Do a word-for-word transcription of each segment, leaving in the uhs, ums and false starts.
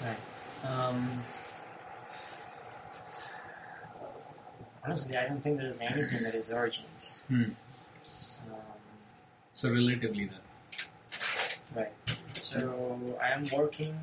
Right. Um, honestly, I don't think there's anything that is urgent. Hmm. Um, So relatively then. right. So I am working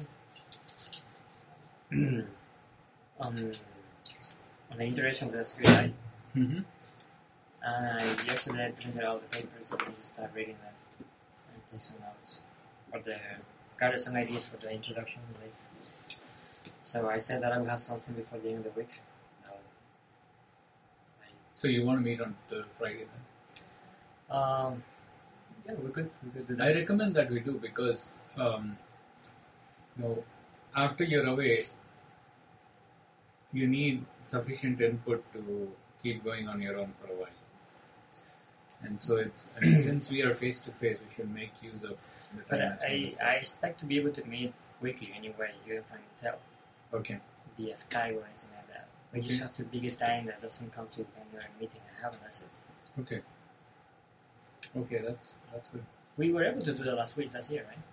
on on the integration of the S Q L. Mm-hmm. And I yesterday I printed all the papers and I just started reading them and take some notes for the gathered some ideas for the introduction list. So I said that I will have something before the end of the week. No. I, So you want to meet on the Friday then? um, yeah, we could we could do that. I recommend that we do because um, you know, after you're away, you need sufficient input to keep going on your own for a while. And so it's, I mean, since we are face to face, we should make use of the But time as I, much as I possible. expect to be able to meet weekly anyway, even if I can tell, Okay. via Skype or anything like that. We just Okay. have to pick a time that doesn't come to when you're meeting and have, and that's it. Okay. Okay, that's that's good. We were able to do that last week, last year, right?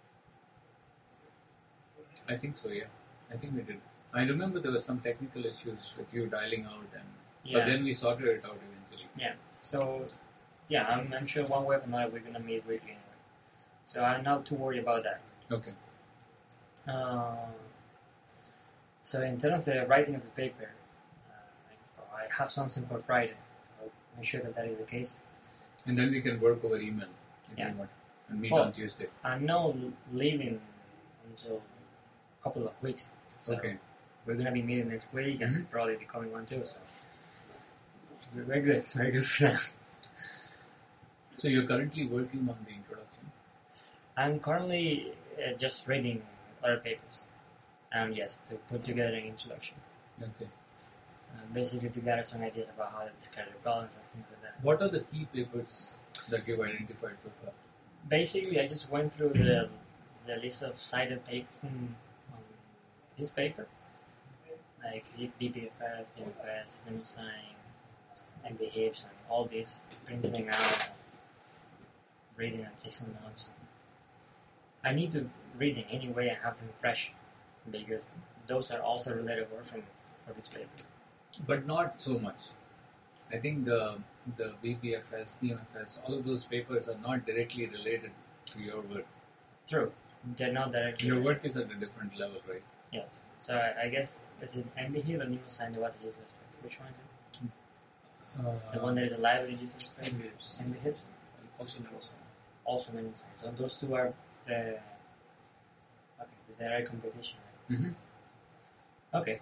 I think so. Yeah, I think we did. I remember there were some technical issues with you dialing out, and Yeah. but then we sorted it out eventually. Yeah. So, yeah, I'm, I'm sure one way or another we're gonna meet weekly anyway. So I'm not too worried about that. Okay. Uh, so in terms of the writing of the paper, uh, I have something for Friday. I'll make sure that that is the case. And then we can work over email if Yeah. you want, and meet Well, on Tuesday. I'm not leaving until a couple of weeks. So Okay. we're gonna be meeting next week, and Mhm. probably be coming one too. So we're very good, very good for now. So you're currently working on the introduction. I'm currently uh, just reading other papers, and yes, to put together an introduction. Okay. Uh, basically, to gather some ideas about how to describe the problems and things like that. What are the key papers that you've identified so far? Basically, I just went through the the list of cited papers in on this paper, like B P F S, B M F S, Nemosign, M B Hips, and all this, printing out, reading and taking notes. I need to read them anyway and have them fresh, because those are also related work from for this paper. But not so much. I think the the B P F S, B M F S, all of those papers are not directly related to your work. True, they're not directly. Your work is at a different level, right? Yes. So I, I guess is it M B Hip or Nemosign that was the user space? Which one is it? Uh, The one that is a library user space? M B Hips. M B Hips? Also Nemosign. Also Nemosign. So those two are the okay, the direct competition. Right? mhm. Okay.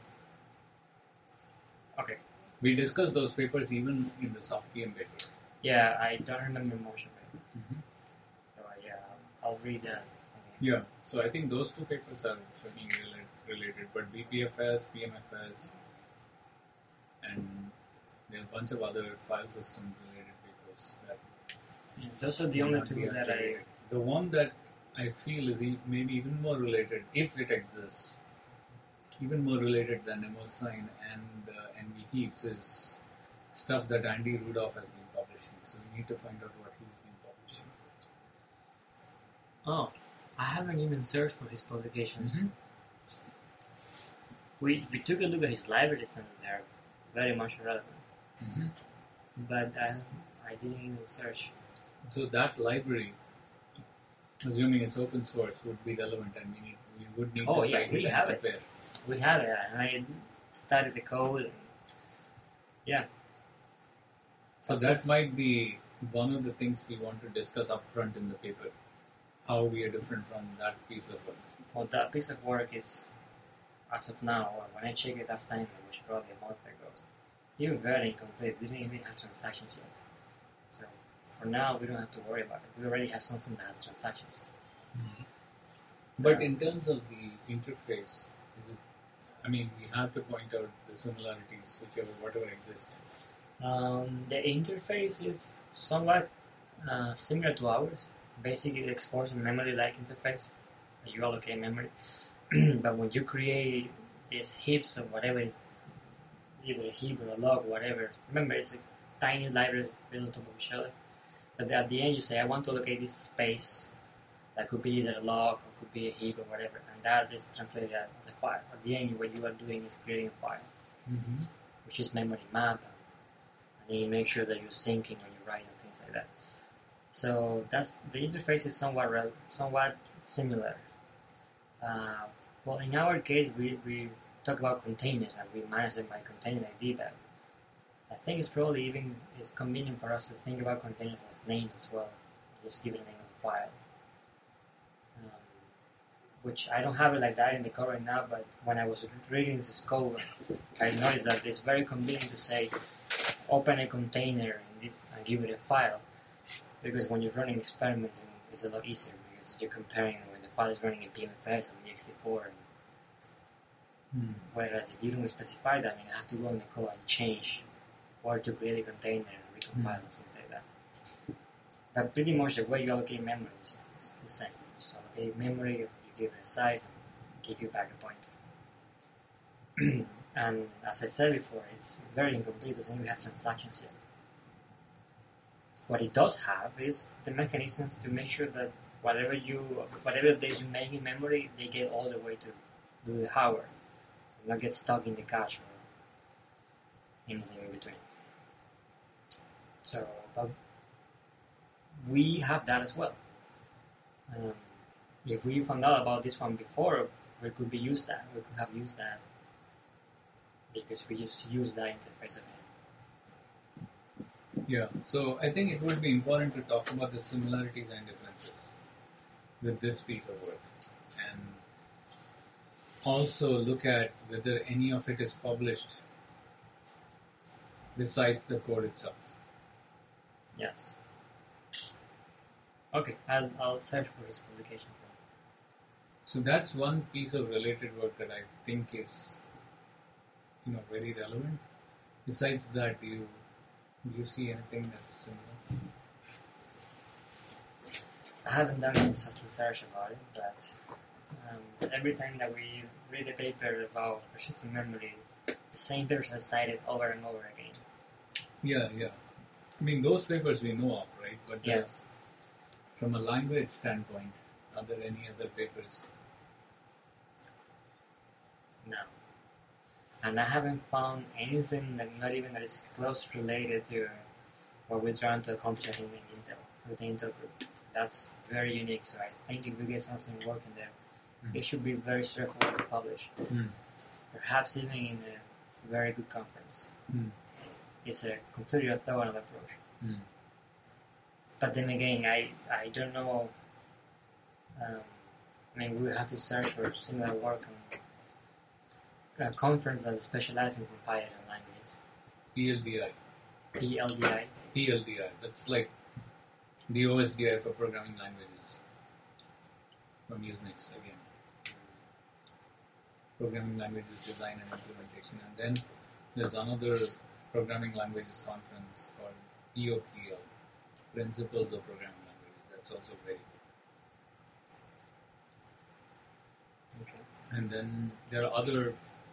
Okay. We discussed those papers even in the soft P M paper. Yeah, I don't remember motion paper. Mhm. So uh, yeah, I'll, I'll read that. Okay. Yeah, so I think those two papers are certainly rela- related, but B P F S, P M F S, and there are a bunch of other file system related papers that Yeah, those are the may only not be two that I. affiliated. The one that I feel is e- maybe even more related, if it exists, even more related than Nemosign and uh, N V Heaps is stuff that Andy Rudolph has been publishing. So we need to find out what he's been publishing. Oh, I haven't even searched for his publications. Mhm. We we took a look at his libraries and they're very much relevant. Mhm. But I I didn't even search. So that library, assuming it's open source, would be relevant, and we need we would need Oh, to yeah, cite we it and have it. compare. We have it, and I studied the code. And yeah. So that might be one of the things we want to discuss upfront in the paper, how we are different from that piece of work. Well, that piece of work is, as of now, or when I checked it last time, which was probably a month ago, even very incomplete. We didn't even have transactions yet. So for now, we don't have to worry about it. We already have something that has transactions. So- But in terms of the interface, is it? I mean, we have to point out the similarities, whichever whatever exist. Um, the interface is somewhat uh, similar to ours. Basically, it exports a memory-like interface. You allocate memory, but when you create these heaps of whatever is either a heap or a log, whatever. Remember, it's like tiny libraries built on top of each other. But at the end, you say, I want to allocate this space. That could be either a log or could be a heap or whatever. And and that is translated as a file. At the end, what you are doing is creating a file, Mm-hmm. which is memory map, and, and then you make sure that you're syncing when you write and things like that. So that's the interface is somewhat rel- somewhat similar. Uh, well, in our case, we, we talk about containers and we manage them by container I D, but I think it's probably even it's convenient for us to think about containers as names as well. Just give it a name of the file. Um, which I don't have it like that in the code right now, but when I was reading this code, I noticed that it's very convenient to say open a container in this and give it a file, because when you're running experiments, it's a lot easier because you're comparing when the file is running in P M F S and E X T four. And Mm. whereas if you don't specify that, you have to go in the code and change or to create a container and recompile Mm. and things like that. But pretty much the way you allocate memory is, is the same. So allocate memory, you give it a size, and give you back a pointer. And as I said before, it's very incomplete because it even has transactions yet. What it does have is the mechanisms to make sure that whatever you, whatever updates you make in memory, they get all the way to, to the hardware, and not get stuck in the cache or anything in between. So, but we have that as well. Um, if we found out about this one before, we could be used that. We could have used that because we just use that interface of it. Yeah, so I think it would be important to talk about the similarities and differences with this piece of work, and also look at whether any of it is published besides the code itself. Yes. Okay, I'll, I'll search for his publication. So that's one piece of related work that I think is, you know, very relevant. Besides that, do you do you see anything that's similar? I haven't done such a search about it, but um, every time that we read a paper about persistent memory, the same papers are cited over and over again. Yeah, yeah. I mean, those papers we know of, right? But uh, Yes. from a language standpoint, are there any other papers? No. And I haven't found anything that not even that is close related to what we're trying to accomplish in Intel, with the Intel group. That's very unique, so I think if we get something working there, Mm. it should be very straightforward to publish. Mm. Perhaps even in a very good conference. Mm. It's a completely orthogonal approach. Mm. But then again, I, I don't know. Um, I mean, we have to search for similar work on a conference that specializes in compilers and languages. P L D I. P L D I. P L D I. That's like the O S D I for programming languages from Usenix again. Programming languages design and implementation. And then there's another programming languages conference called P O P L, Principles of Programming Languages. That's also very good. Okay. And then there are other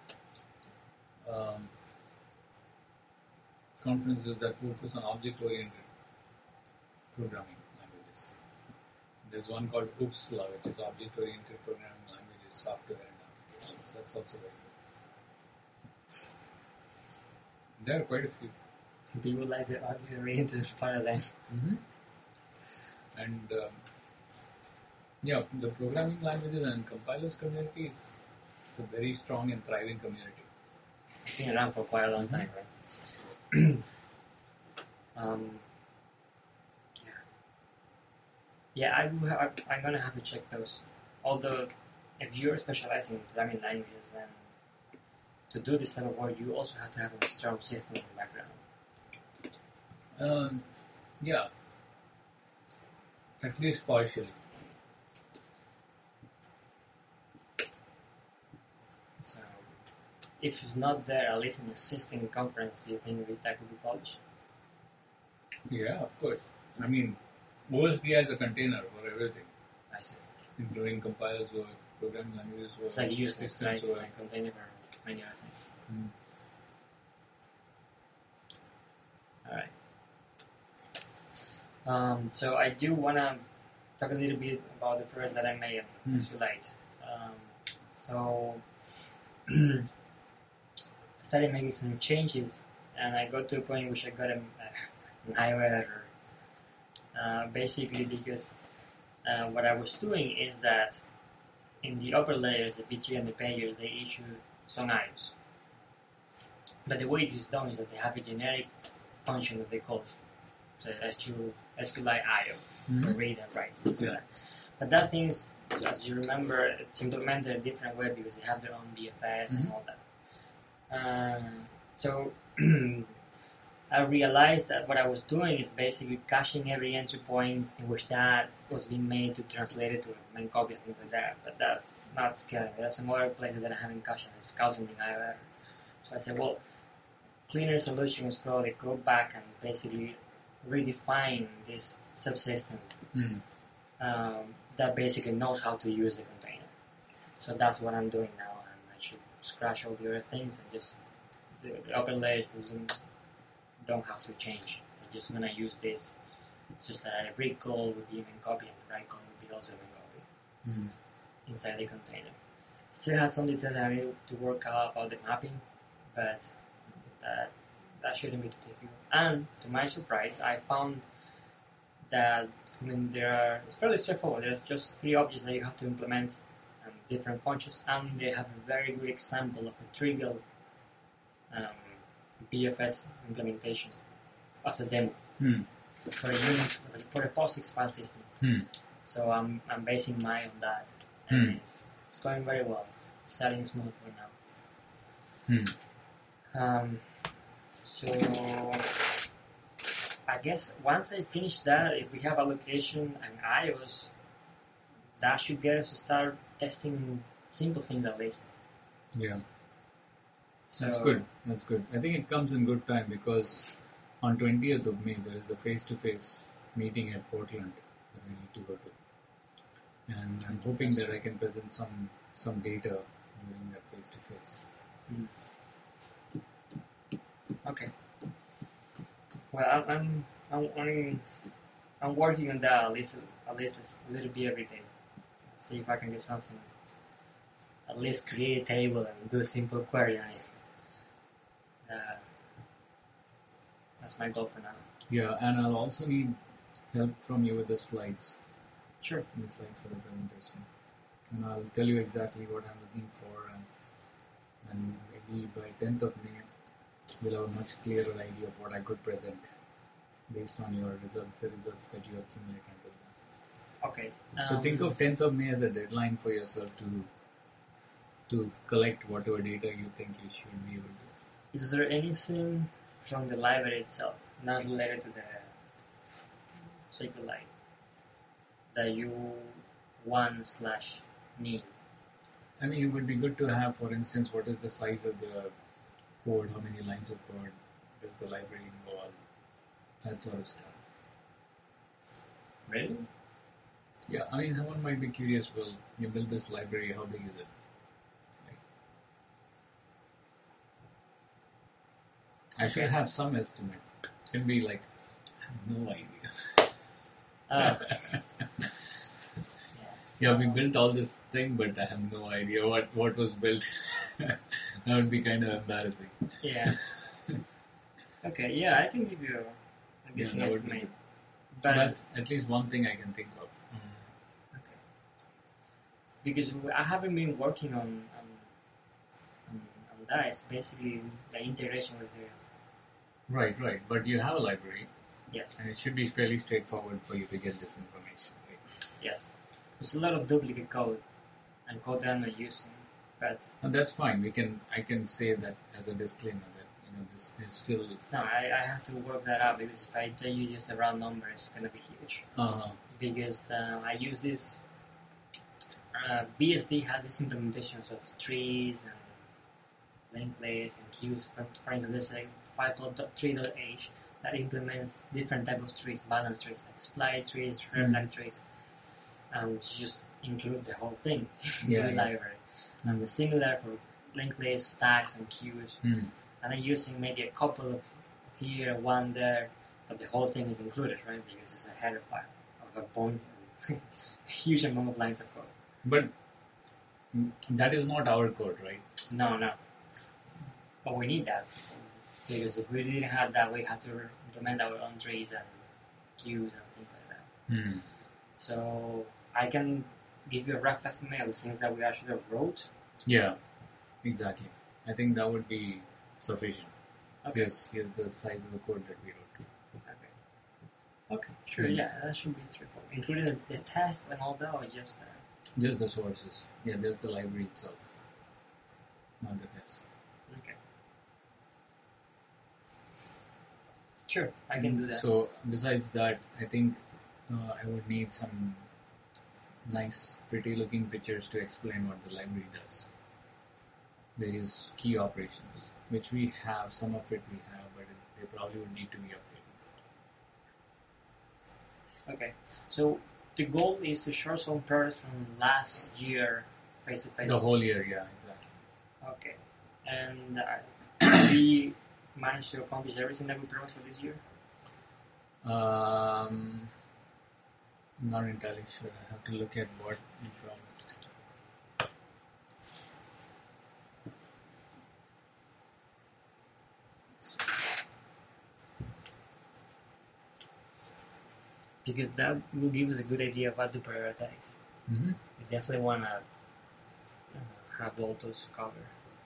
um, conferences that focus on object-oriented programming languages. There's one called O P S L A, which is Object-Oriented Programming Languages, Software and Applications. That's also very good. There are quite a few. Do you like the object-oriented part of that? Mm-hmm. And um, yeah, the programming languages and compilers community is it's a very strong and thriving community. It's been around for quite a long time, right? um, yeah. Yeah, I will have, I'm gonna have to check those. Although, if you're specializing in programming languages, then to do this type of work, you also have to have a strong system in the background. Um, yeah, at least partially. So, if it's not there, at least in existing conference, do you think that could be published? Yeah, of course. I mean, O S D I is a container for everything, I see. including compilers work, programming languages work, It's like you use this systems like, it's work. a container for many other things. Mm. Alright. Um, so I do want to talk a little bit about the progress that I made on Hmm. SQLite. Um, So I started making some changes, and I got to a point which I got a, an I O error. Uh, basically, because uh, what I was doing is that in the upper layers, the B three and the pagers, they issue some I Os. But the way it is done is that they have a generic function that they call so S Q L I I O, Mhm. for read and write, things like Yeah. that. But that thing's, as you remember, it's implemented a different way because they have their own B F S and Mhm. all that. Um, so I realized that what I was doing is basically caching every entry point in which that was being made to translate it to a main copy and things like that. But that's not scaling. There are some other places that I haven't cached and it's causing the I O error. So I said, well, cleaner solution is probably go back and basically redefine this subsystem Mm. um, that basically knows how to use the container. So that's what I'm doing now, and I should scratch all the other things and just the, the upper layers don't, don't have to change. I'm just gonna use this. It's just that a read call would be main copy and the write call would be also main copy Mm. inside the container. Still has some details I need to work out about the mapping, but that that shouldn't be too difficult. And to my surprise, I found that I mean there are it's fairly straightforward. There's just three objects that you have to implement and different functions, and they have a very good example of a trivial um, B F S implementation as a demo Mm. for a Unix for a POSIX file system. Mm. So I'm I'm basing mine on that, and Hmm. it's it's going very well. It's selling smoothly now. Mm. Um, so I guess once I finish that, if we have allocation and I O S, that should get us to start testing simple things at least. Yeah. So That's good. That's good. I think it comes in good time because on twentieth of May there is the face-to-face meeting at Portland that I need to go to, and I'm hoping that I can present some some data during that face-to-face. Okay. Well, I'm I'm I'm, I'm, I'm working on that at least at least a little bit every day. See if I can get something. At least create a table and do a simple query on it. Uh, that's my goal for now. Yeah, and I'll also need help from you with the slides, Sure. the slides for the presentation, and I'll tell you exactly what I'm looking for, and and maybe by tenth of May we'll have a much clearer idea of what I could present based on your result, the results that you accumulate until then. Okay. So um, think of tenth of May as a deadline for yourself to to collect whatever data you think you should be able to. Is there anything from the library itself, not related to the SQLite, that you want slash need? I mean, it would be good to have, for instance, what is the size of the code, how many lines of code does the library involve, that sort of stuff. Really? Yeah, I mean, someone might be curious, well, you built this library, how big is it? Like, I should Okay. have some estimate. It can be like, I have no idea. Uh, Yeah, we built all this thing, but I have no idea what, what was built. That would be kind of embarrassing. yeah. Okay, yeah, I can give you a Yeah, guessing that would be estimate. good. But That's at least one thing I can think of. okay. Because I haven't been working on on, on, on that. It's basically the integration with this. Right, right. But you have a library, Yes, and it should be fairly straightforward for you to get this information. Right? yes. There's a lot of duplicate code and code that I'm not using, but And that's fine. We can. I can say that as a disclaimer that you know this is still. no, I, I have to work that out because if I tell you just a round number, it's gonna be huge. Uh, Because uh, I use this. Uh, B S D has these implementations of trees and linked lists and queues. For, for instance, there's a file called tree.h that implements different types of trees, balance trees, like split trees, redline trees, and just include the whole thing in Yeah, the yeah. library. And the similar for linked lists, stacks, and queues. hmm. And I'm using maybe a couple of here, one there, but the whole thing is included, right? Because it's a header file of a bunch, a huge amount of lines of code. But Mm, That is not our code, right? No, no. But we need that. Because if we didn't have that, we had to implement our own trees and queues and things like that. Hmm. So I can give you a rough estimate of the things that we actually wrote. Yeah, exactly. I think that would be sufficient. Okay. Here's, here's the size of the code that we wrote. Okay. Okay. Sure. Hmm. Yeah, that should be straightforward, including the, the test and all that, or just uh, Just the sources. Yeah, there's the library itself, not the test. okay. Sure, I can do that. So besides that, I think uh, I would need some nice, pretty-looking pictures to explain what the library does. Various key operations, which we have. Some of it we have, but it, they probably would need to be updated. Okay. So the goal is to show some progress from last year face to face. The whole year, yeah, exactly. Okay. And uh, we managed to accomplish everything that we promised for this year. Um, not entirely sure. I have to look at what we promised. Because that will give us a good idea of what to prioritize. Mm-hmm. We definitely want to uh, have all those covered.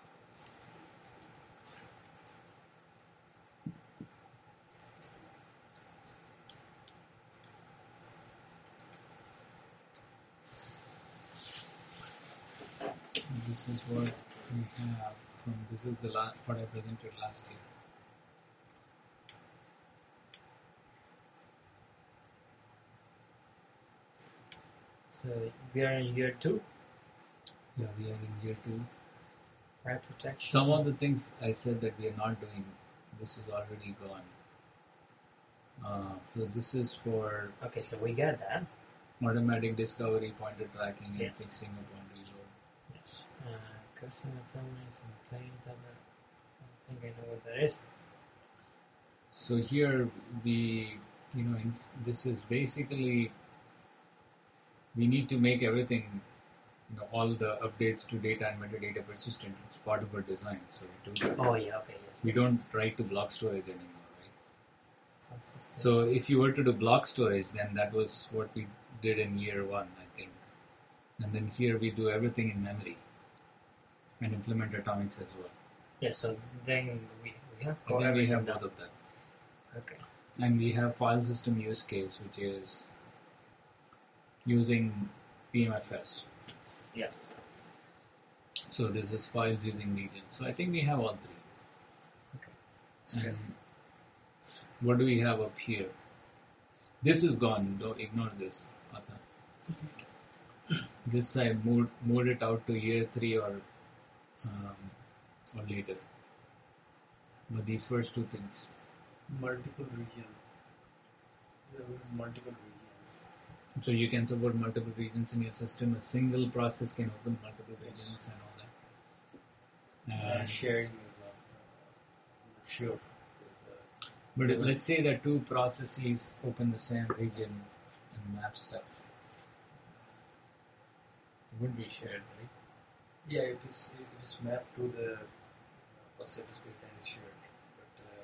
This is what we have from. This is the last what I presented last year. So we are in year two, Yeah, we are in year two. right? Protection. Some of the things I said that we are not doing, this is already gone. Uh, so this is for Okay, so we got that. automatic discovery, pointer tracking, and Yes. fixing upon reload. Yes. Uh, custom autonomous and plain tablet. I think I know what that is. So here we, you know, in, this is basically we need to make everything, you know, all the updates to data and metadata persistent. It's part of our design, so we do that. Oh yeah. Okay. Yes. We yes. don't write to block storage anymore, right? That's what's the- So if you were to do block storage, then that was what we did in year one, I think. And then here we do everything in memory and implement atomics as well. Yeah. So then we we have I think we everything have done. both of that. Okay. And we have file system use case, which is using P M F S. Yes. So this is files using region. So I think we have all three. Okay. That's good. And what do we have up here? This is gone. Don't ignore this, Atha. This I moved, moved it out to year three or um, or later. But these first two things. Multiple region. We have multiple regions. So you can support multiple regions in your system. A single process can open multiple regions and all that. Uh, And, sharing is not, uh, not sure. Uh, but it- let's say that two processes open the same region and map stuff. It would be shared, right? yeah, if it's, if it's mapped to the uh, process space, then it's shared. But uh,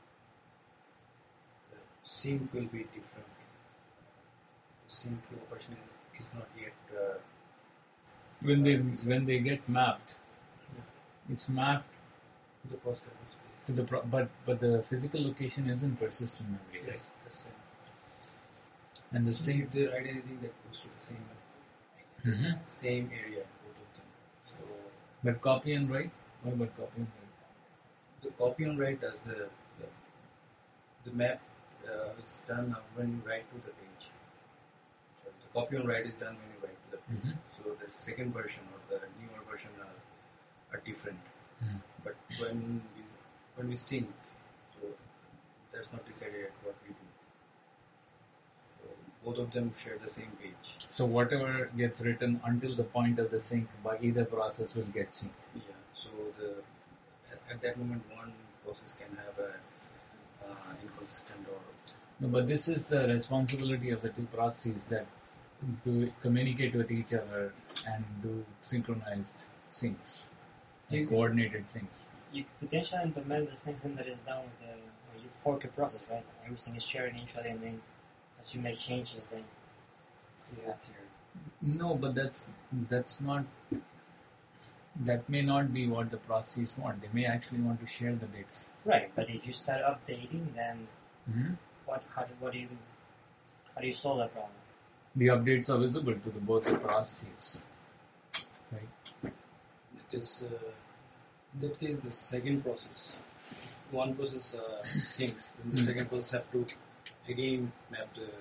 the sync will be different. The sync operation is is not yet. Uh, When they when they get mapped, Yeah. it's mapped to the process space. to the pro- but but the physical location isn't persistent memory, right? yes, yes. sir. And the So same. if they write anything that goes to the same Mhm. same area, both of them. So But copy and write. What about copy and write? the copy and write does the the, the map uh, is done when you write to the page. So the copy and write is done when you write to the page. Mhm. So the second version or the newer version are, are different. Mhm. But when we when we sync, so that's not decided yet what we do. So both of them share the same page. So whatever gets written until the point of the sync by either process will get synced. Yeah. So the at, at that moment one process can have a uh, inconsistent or No, but this is the responsibility of the two processes that to communicate with each other and do synchronized syncs, Do you- coordinated syncs. You could potentially implement the same thing that is done with the when you fork a process, right? Everything is shared initially, and then as you make changes, then you have to. No, but that's that's not. That may not be what the processes want. They may actually want to share the data. Right, but if you start updating, then Mm-hmm. what? How do, what do you? How do you solve that problem? The updates are visible to the both the processes. Right. Because uh, in that case, the second process, if one process uh, syncs, then the Hmm. second process have to again map the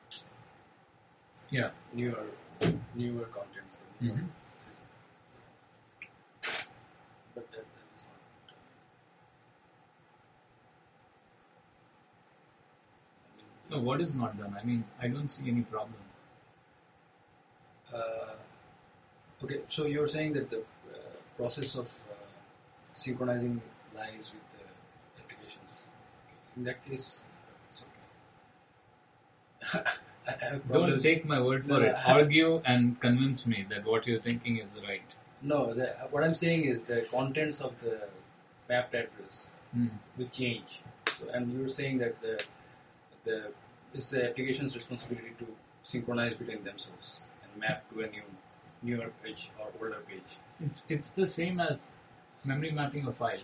Yeah. newer newer contents. or newer- Mhm. But that, that is not. So what is not done? I mean, I don't see any problem. Uh, okay, so you're saying that the uh, process of uh, synchronizing lies with the applications. In that case, it's okay. I I have Don't problems. take my word No, for no, it. I- Argue and convince me that what you're thinking is right. No, the, what I'm saying is the contents of the mapped address Mm. will change. So, and you're saying that the the it's the application's responsibility to synchronize between themselves and map to a new newer page or older page. It's it's the same as memory mapping a file.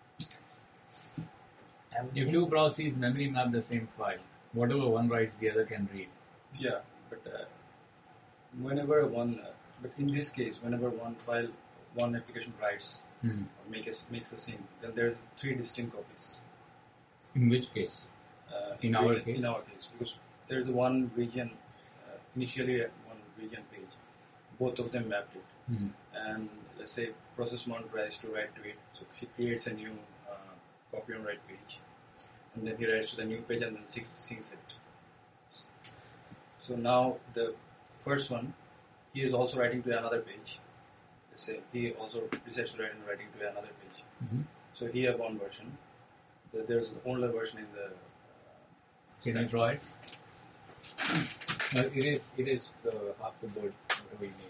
I was If thinking- two processes memory map the same file, whatever one writes, the other can read. Yeah, but uh, whenever one, uh, but in this case, whenever one file, one application writes Mm. or make a, makes a sync, then there's three distinct copies. In which case? Uh, In our region- case? in our case, because there's one region, uh, initially uh, one region page, both of them mapped it, Mm. and let's say process one tries to write to it, so he creates a new uh, copy and write page, and then he writes to the new page and then syncs, syncs it. So now the first one, he is also writing to another page. Let's say he also decides to write and writing to another page. Mhm. So he have one version. The, there's an older version in the. Uh, Can you stack. draw it? No, it is it is the half the board, whatever you need.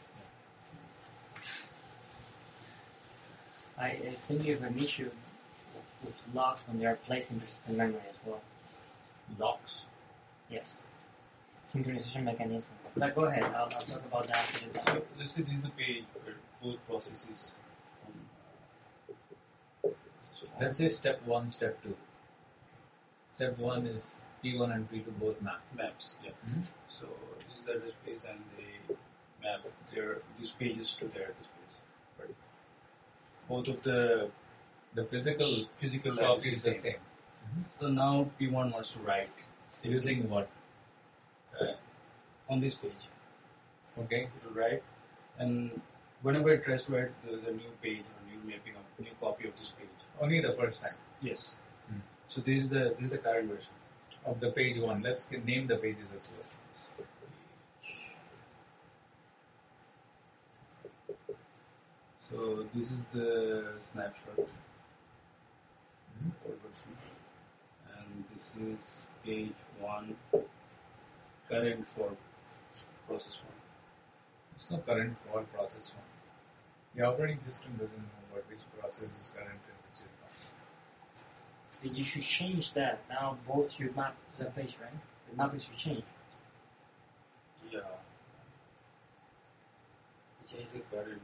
I, I think you have an issue with locks when they are placed in persistent memory as well. Locks. Yes. Synchronization mechanism. But go ahead, I'll, I'll talk about that after you're done. So let's say this is the page where both processes. Um, uh, so Let's say step one, step two. Step one is P one and P two both map. maps. Yeah. Mhm. So this is the address page, and they map their these pages to their address page. Right. Both of the The physical physical copy address is the same. So now P one wants to write Using what? uh, on this page. Okay. It will write, and whenever it tries to write the, the new page or new mapping of new copy of this page. Only the first time Yes. Hmm. So this is the this is the current version. of the page one. Let's g- name the pages as well. So this is the snapshot Mhm. old version, and this is page one, current for process one. There's no current for process one. The operating system doesn't know what which process is current and which is not. But you should change that. Now both your map is a page, right? The mapping should change. Yeah. Change the current.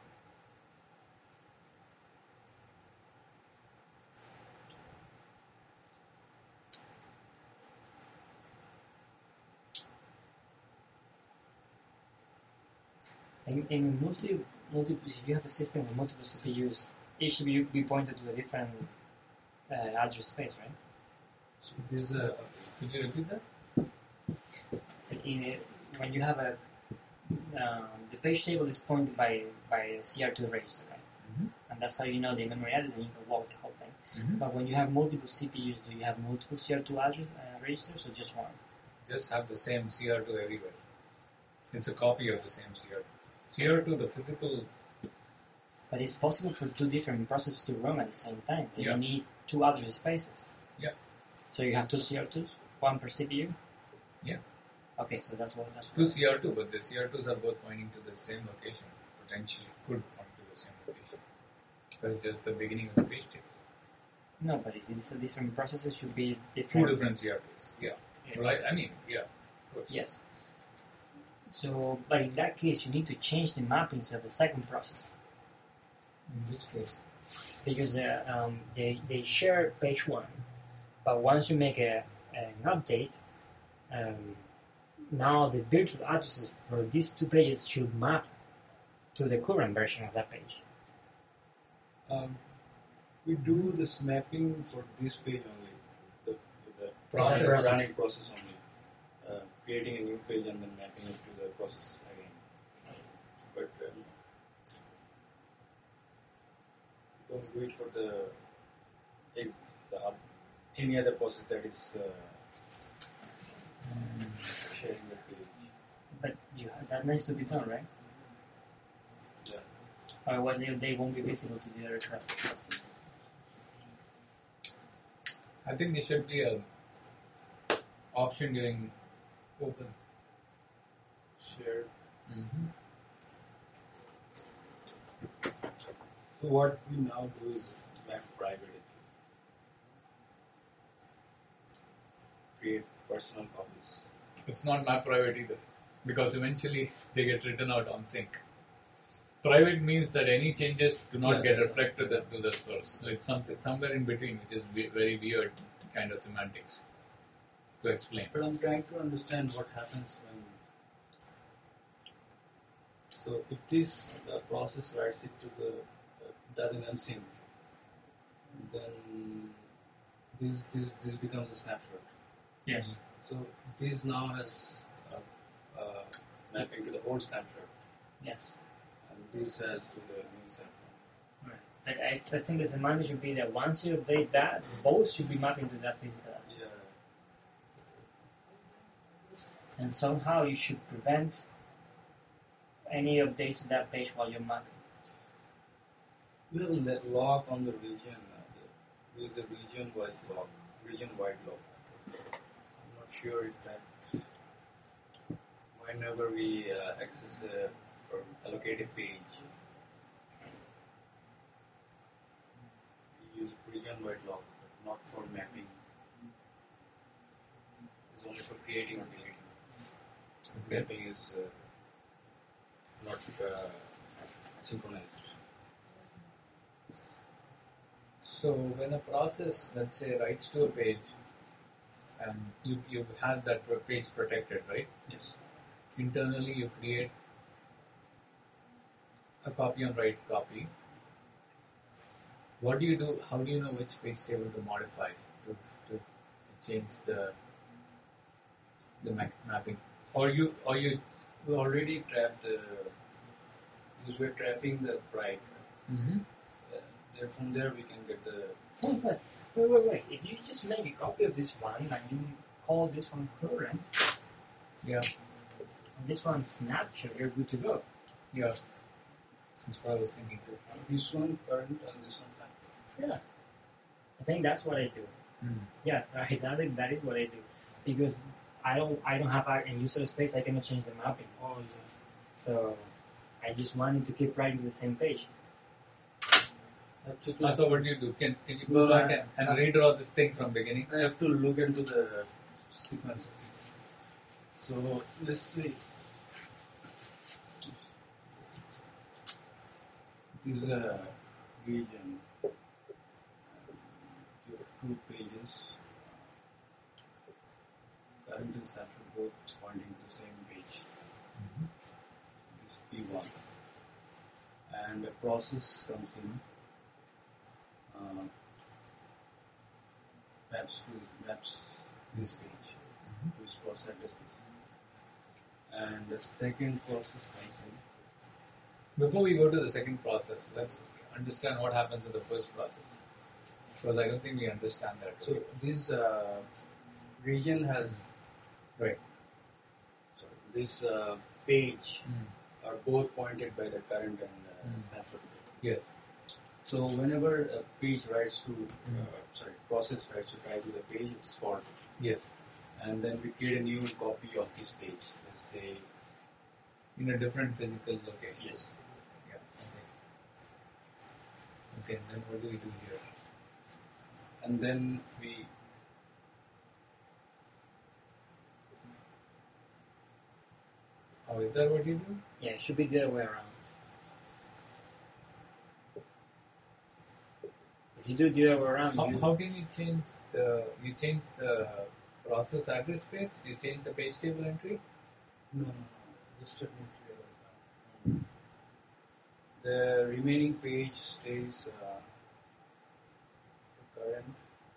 And, and mostly, multiple, if you have a system with multiple C P Us, each C P U could be pointed to a different uh, address space, right? So this is a Could you repeat that? In a, when you have a um, the page table is pointed by by a C R two register, right? Mm-hmm. And that's how you know the memory address, and you can walk the whole thing. Mm-hmm. But when you have multiple C P Us, do you have multiple C R two address uh, registers or just one? Just have the same C R two everywhere. It's a copy of the same C R two. C R two, the physical. But it's possible for two different processes to run at the same time. Then Yeah. you need two address spaces. Yeah. So you have two C R twos, one per C P U. Yeah. Okay, so that's what that's Two C R two, but the C R twos are both pointing to the same location. Potentially could point to the same location. Because it's just the beginning of the page table. No, but if it's a different process, it should be Two different. different C R twos. Yeah. Yeah. Right. I mean, yeah. Of course. Yes. So, but in that case, you need to change the mappings of the second process In which case? because uh, um, they they share page one, but once you make a an update, um, now the virtual addresses for these two pages should map to the current version of that page. Um, we do this mapping for this page only, the, the Process. the running process only. Uh, creating a new page and then mapping it to the process again. But um, don't do it for the, the uh, any other process that is uh, sharing the page. But you that needs to be done, right? Yeah. Otherwise, they, they won't be visible to the other class. I think there should be a option during open. Shared. Mm-hmm. So what we now do is map private. Create personal copies. It's not map private either, because eventually they get written out on sync. Private means that any changes do not Yeah, get that's reflected to the, to the source. It's something somewhere in between, which is we- very weird kind of semantics to explain. But I'm trying to understand what happens when. So if this uh, process writes it to the uh, does an unsync, then this this this becomes a snapshot. Yes. So this now has uh, uh, mapping to the old snapshot, Yes. and this has to the new snapshot. Right. I, I, I think the semantic should be that once you update that, both should be mapping to that physical address. Yeah. And somehow you should prevent any updates to that page while you're mapping. We have a le- lock on the region. Uh, the, with the region-wise lock, region-wide lock. I'm not sure if that. Whenever we uh, access a or allocate a page, we use region-wide lock, but not for mapping. It's only for creating or deleting. Okay. Mapping is uh, not uh, synchronized. So when a process, let's say, writes to a page, and you you have that page protected, right? Yes. Internally, you create a copy on write copy. What do you do? How do you know which page table to modify to, to, to change the the map, mapping? Or you or you We already trapped the. Because we're trapping the pride. mm-hmm. Uh, there, from there we can get the. Wait, wait, wait, wait, wait. If you just make a copy of this one and you call this one current, yeah and this one snapshot, you're good to go. yeah that's what I was thinking too. This one current and this one time. Yeah. I think that's what I do. Mm. Yeah, right. I think that is what I do. Because I don't I don't have a user space, I cannot change the mapping. Oh yeah. So I just wanted to keep writing the same page. That took I like- thought, what do you do? Can can you No, go back I- and, and I- redraw this thing from beginning? I have to look into the sequence of this. So let's see. This is a region. You have two pages. Current and snapshot both pointing to the same page. This is P one. And a process comes in. Uh, maps to maps this page to this process address space. And the second process comes in. Before we go to the second process, let's understand what happens in the first process. Because I don't think we understand that. So this uh, region has Right. sorry, this uh, page Mm. are both pointed by the current and uh, Mm. snapshot. Yes. So whenever a page writes to uh, sorry process writes to try to the page, it's faulty. Yes. and then we create a new copy of this page. Let's say In a different physical location. yes. Yeah. Okay. Okay. Then what do we do here? And then we Oh, is that what you do? Yeah, it should be the other way around. If you do the other way around, How, you, how can you change the you change the process address space? You change the page table entry? no, no, no. Just let me clear it. The remaining page stays uh, the current.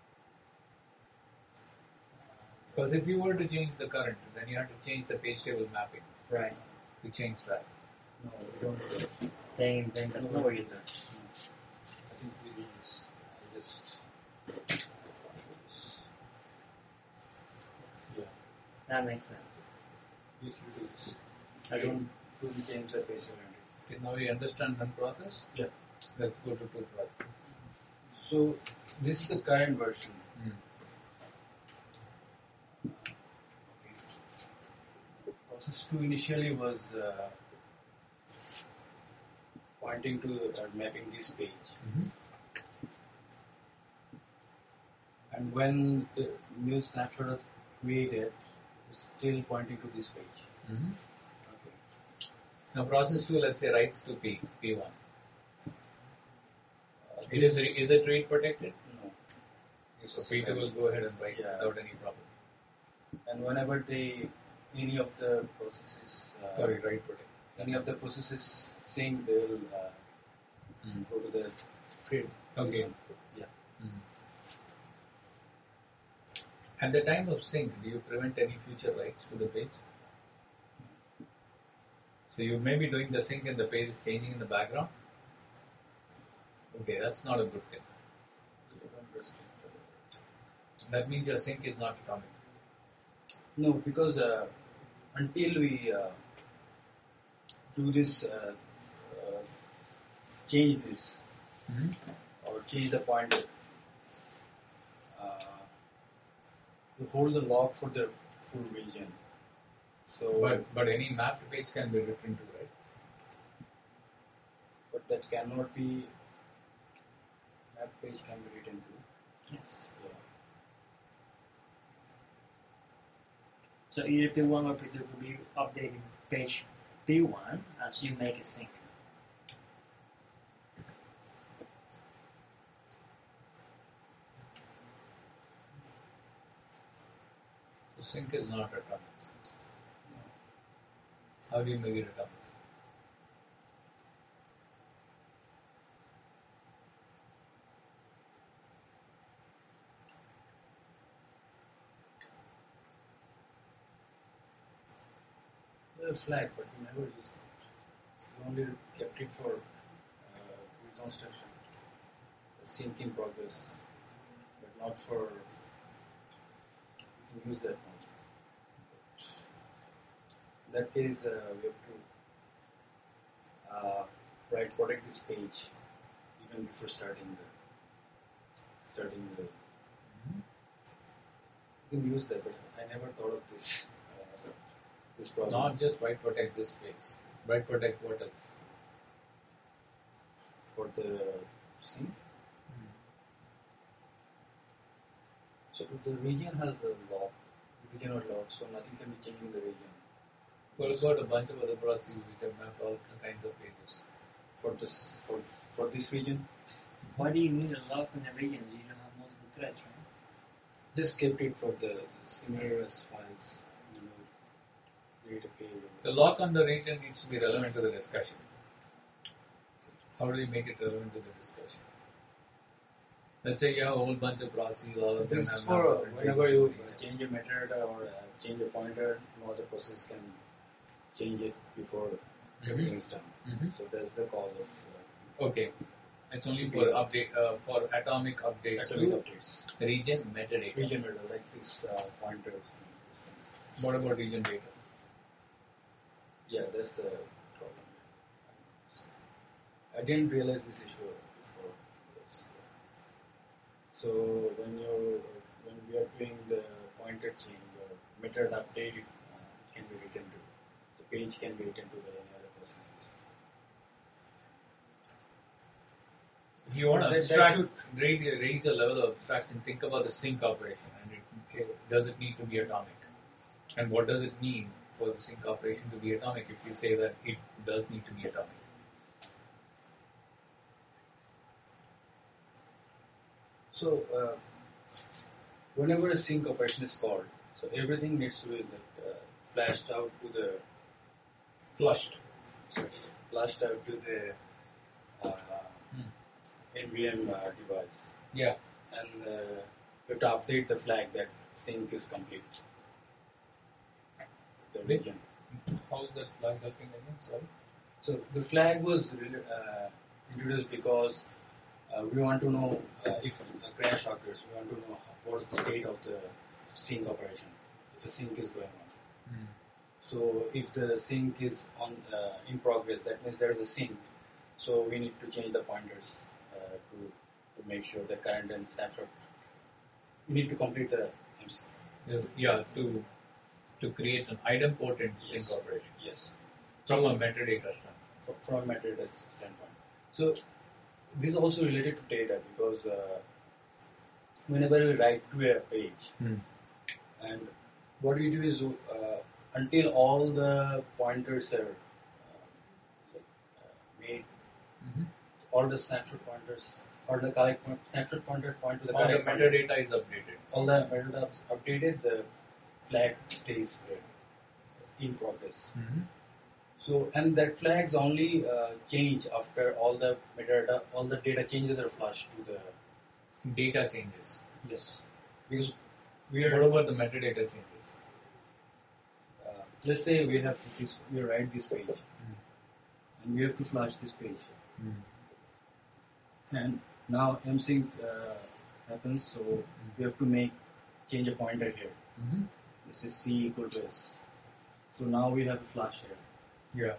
Because if you were to change the current, then you have to change the page table mapping Right. to change that. No, we don't do that. then, then that's not what you do. I think we do this. I just. Yes. Yeah. That makes sense. We can do this. I don't. Don't change the page table entry. Okay, now we understand one process. Yeah. Let's go to two processes. So this is the current version. Hmm. Okay. Process two initially was uh, pointing to or mapping this page, Mhm. and when the new snapshot is created, it's still pointing to this page. Mhm. Okay. Now process two, let's say, writes to P, P one. Uh, It is, this- is it read protected? no. It's So P two will go ahead and write Yeah. without any problem. And whenever they any of the processes uh, Sorry, write protected. any of the processes sync, they will uh, Mm. go to the grid. Okay. This one. Yeah. Mhm. At the time of sync, do you prevent any future writes to the page? So you may be doing the sync and the page is changing in the background? Okay, that's not a good thing. You don't restrict the- That means your sync is not atomic. No, because uh, until we uh, do this, uh, uh, change this or change the pointer, uh, we hold the log for the full region. So, But but any mapped page can be written to, right? but that cannot be. Map page can be written to. Yes. Yeah. So either P one or P two could be updating page P one as you make a sync. So sync is not atomic. How do you make it atomic? We have flag, but we never used it. We only kept it for uh, reconstruction, the sync in progress, but not for. We can use that one. But in that case, uh, we have to uh, write protect this page even before starting the starting the. You can use that, but I never thought of this. Uh, this problem. Not just write protect this page. Write protect what else? For the sync. So the region has the lock, region or lock, so nothing can be changed in the region. What about a bunch of other processes which have mapped all kinds of pages? For this for for this region, Why do you need a lock in the region? You don't have multiple threads, right? just kept it for the similar as files. You know, create a page. The lock on the region needs to be relevant to the discussion. How do you make it relevant to the discussion? Let's say you have a whole bunch of processes, all So of them this have is for uh, mapped whenever pages you to the region. change a metadata or uh, change a pointer, no other process can change it before everything is done. Mhm. So that's the cause of uh, Okay. It's only for update uh, for atomic updates atomic to updates. region metadata. Region metadata, like this uh, pointers and these things. What about region data? Yeah, that's the problem. I didn't realize this issue before. Yes. So when you when we are doing the pointer change or metadata update, it uh, can be written to the page can be written to the any other processes. If you want to That- that abstract, should- raise, raise your level of abstraction, think about the sync operation. And it, it, does it need to be atomic? And what does it mean for the sync operation to be atomic if you say that it does need to be atomic? So uh, whenever a sync operation is called, so everything needs to be like, uh, flashed out to the Flushed. sorry, flashed out to the uh, Hmm. N V M uh, device, Yeah. and uh, you have to update the flag that sync is complete. The Wait. region. How is that flag helping again? Sorry. So the flag was really, uh, introduced because uh, we want to know uh, if a crash occurs. We want to know how, what is the state of the sync operation, if a sync is going on. Hmm. So if the sync is on uh, in progress, that means there is a sync. So we need to change the pointers uh, to to make sure the current and snapshot. We need to complete the M C. Yes, yeah, to to create an idempotent Yes. sync operation Yes. from a metadata standpoint. Fr- From a metadata standpoint. So this is also related to data because uh, whenever we write to a page, Hmm. and what we do is uh, until all the pointers are uh, like, uh, made, Mhm. all the snapshot pointers, or the correct point, snapshot pointers point to the All the correct pointer. metadata is updated. All the metadata is updated, the flag stays there in progress. Mm-hmm. So, and that flags only uh, change after all the metadata, all the data changes are flushed to the Data changes. yes, because we are What about the metadata changes? uh, let's say we have to this, we write this page, Mm. and we have to flush this page, Mm. and now msync uh, happens, so we have to make change a pointer here. Mm-hmm. This is c equal to s. So now we have a flash here. Yeah.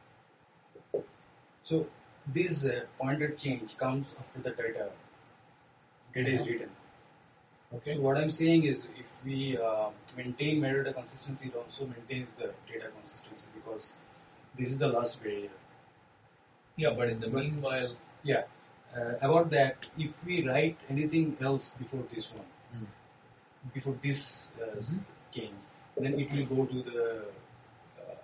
So this uh, pointer change comes after the data data is written. Okay. So what I'm saying is, if we uh, maintain metadata consistency, it also maintains the data consistency because this is the last barrier. Yeah, but in the But- meanwhile, Yeah. Uh, about that, if we write anything else before this one, Mm. before this uh, Mhm. change, then it will go to the uh,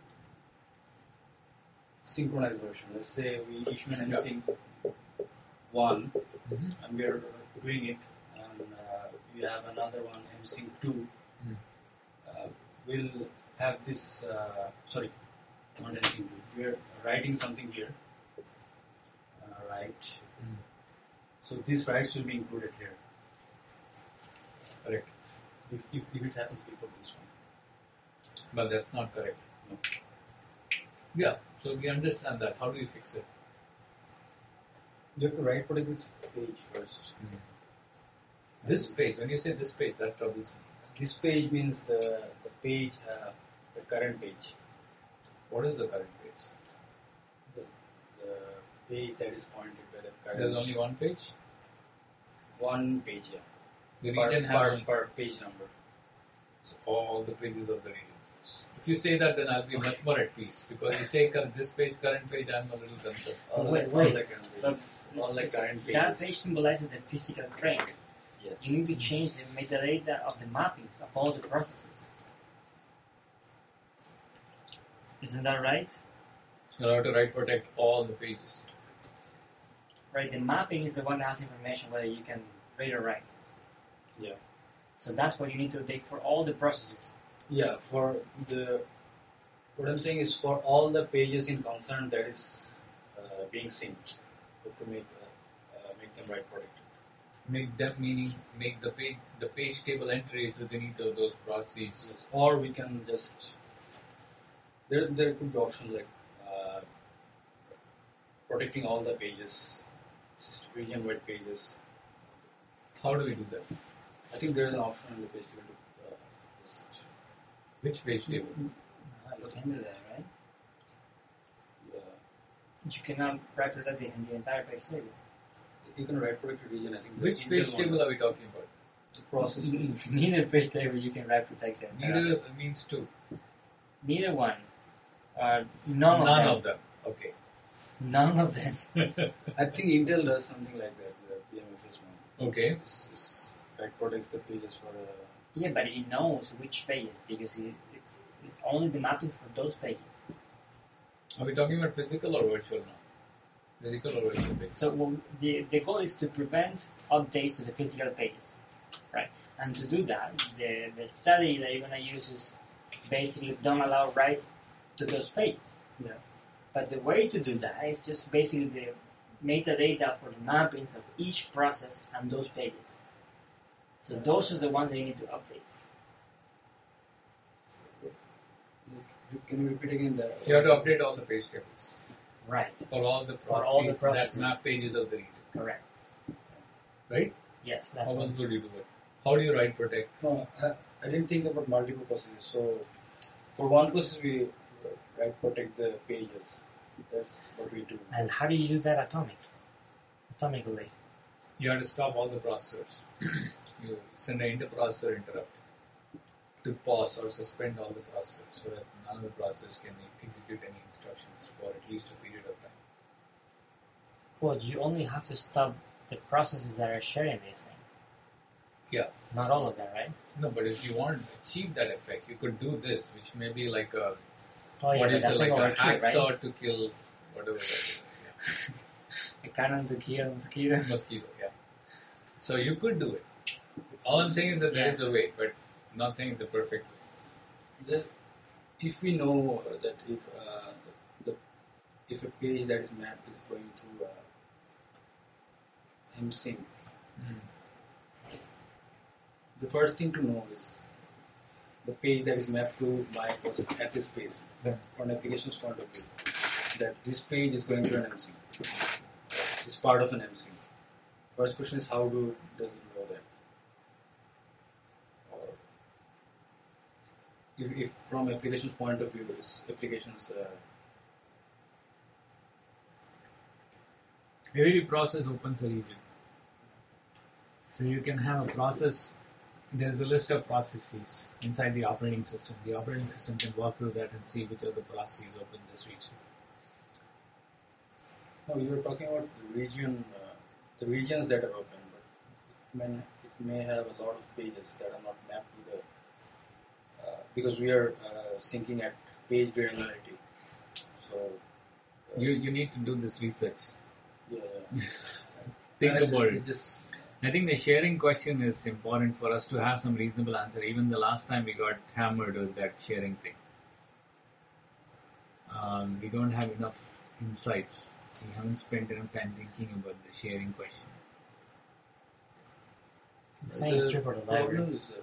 synchronized version. Let's say we issue an Yeah. msync one, Mhm. and we are doing it, and uh, we have another one msync two. Mm. Uh, we'll have this. Uh, sorry, not msync two. We are writing something here. Uh, right. Mm. So these writes will be included here correct. if, if, if it happens before this one. But that's not correct. No. Yeah, so we understand that. How do you fix it? You have to write protect this page first. This page, when you say this page, that troubles me. This page means the the page, uh, the current page, What is the current page? the, the page that is pointed by the current. There's only one page? one page, yeah. The Per, region has per, only per page number. so all the pages of the region. If you say that, then I'll be much more at peace. Because you say cur- this page, current page, I'm a little concerned. All, Wait, the, wait. all the current pages. all the current pages. That page symbolizes the physical frame. Yes. You need to change the metadata of the mappings of all the processes. Isn't that right? You have to write protect all the pages. Right, the mapping is the one that has information whether you can read or write. Yeah. So that's what you need to update for all the processes. Yeah, for the what I'm saying is for all the pages in concern that is uh, being synced, you have to make uh, uh, make them write protected. Make them meaning make the page the page table entries within each of those processes. Yes. Or we can just there there could be options like uh, protecting all the pages, just region wide pages. How do we do that? I think there is an option in the page table to uh, just Which page table? Ah, look into that, right? uh, You cannot represent it in the entire page table. you can write protected region. I think the Which Intel page one- table are we talking about? the process. Neither page table you can write protect the entire. Neither means two. Neither one. Uh, none of None them. of them. Okay. None of them. I think Intel does something like that. The P M F S one. Okay. It's, it's, that protects the pages for. Uh, Yeah, but it knows which pages because it, it's, it's only the mappings for those pages. Are we talking about physical or virtual now? Physical or virtual pages? So well, the, the goal is to prevent updates to the physical pages, right? And to do that, the, the strategy that you're going to use is basically don't allow writes to those pages. yeah. But the way to do that is just basically the metadata for the mappings of each process and those pages. So those are the ones that you need to update. Can you repeat again the? You have to update all the page tables Right. for all the For all the processes processes. that map pages of the region. Correct. Right? Yes, that's How one. else would you do it? How do you write protect? No, I, I didn't think about multiple processes. So, for one process, we write protect the pages. That's what we do. And how do you do that atomic? Atomically. You have to stop all the processors. You send an interprocessor interrupt to pause or suspend all the processors so that none of the processors can execute any instructions for at least a period of time. Well, you only have to stop the processes that are sharing this thing. Yeah. Not all of them, right? No, but if you want to achieve that effect, you could do this, which may be like a Oh, yeah, what but is that's it, like like a overkill, right? hacksaw to kill whatever that is. Yeah. A cannon to kill a mosquito. Mosquito, yeah. So you could do it. All I'm saying is that there Yeah. is a way, but I'm not saying it's a perfect way. The, if we know that if uh, the, the if a page that is mapped is going through uh, M sync, the first thing to know is the page that is mapped to my at this space Yeah. from an application's point of view, that this page is going to an M sync. It's part of an M sync. First question is how do does it know that? Or if, if from application's point of view, this application's uh, Every process opens a region. So you can have a process, there's a list of processes inside the operating system. The operating system can walk through that and see which of the processes open this region. no, you were talking about the region, uh, the regions that are open, but it may, it may have a lot of pages that are not mapped to the uh, because we are uh, syncing at page granularity. So uh, You you need to do this research. yeah, Think Uh, about it's it. Just I think the sharing question is important for us to have some reasonable answer. Even the last time we got hammered with that sharing thing. Um, we don't have enough insights. We haven't spent enough time thinking about the sharing question. The same is true for the library. problem is,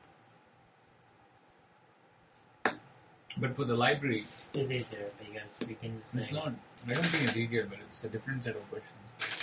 uh, But for the library, It's easier because we can just it's say, not. I don't think it's easier, but it's a different set of questions.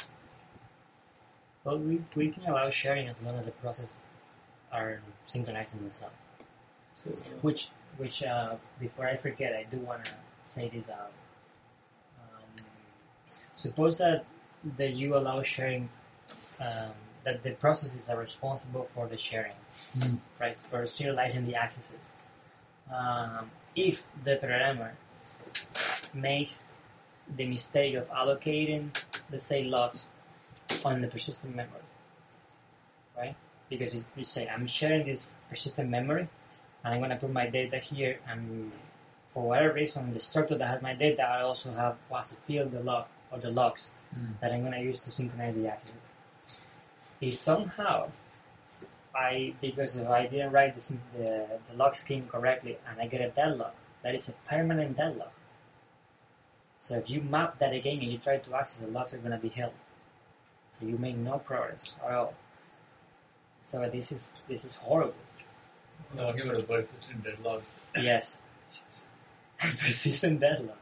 well, we, we can allow sharing as long as the process are synchronizing themselves. so, uh, Which, which uh, before I forget, I do want to say this out. Um, suppose that that you allow sharing, um, that the processes are responsible for the sharing, Mm. right? For serializing the accesses. Um, if the programmer makes the mistake of allocating, let's say, logs on the persistent memory, right? Because it's, you say, I'm sharing this persistent memory, and I'm going to put my data here, and for whatever reason, the structure that has my data, I also have as a field the log or the logs Mm. that I'm going to use to synchronize the accesses. If somehow I, because if I didn't write the, syn- the, the log scheme correctly and I get a deadlock, that is a permanent deadlock. So if you map that again and you try to access, the logs are going to be held. So you make no progress at all. So this is this is horrible. Talking about a persistent deadlock. Yes. Persistent deadlock.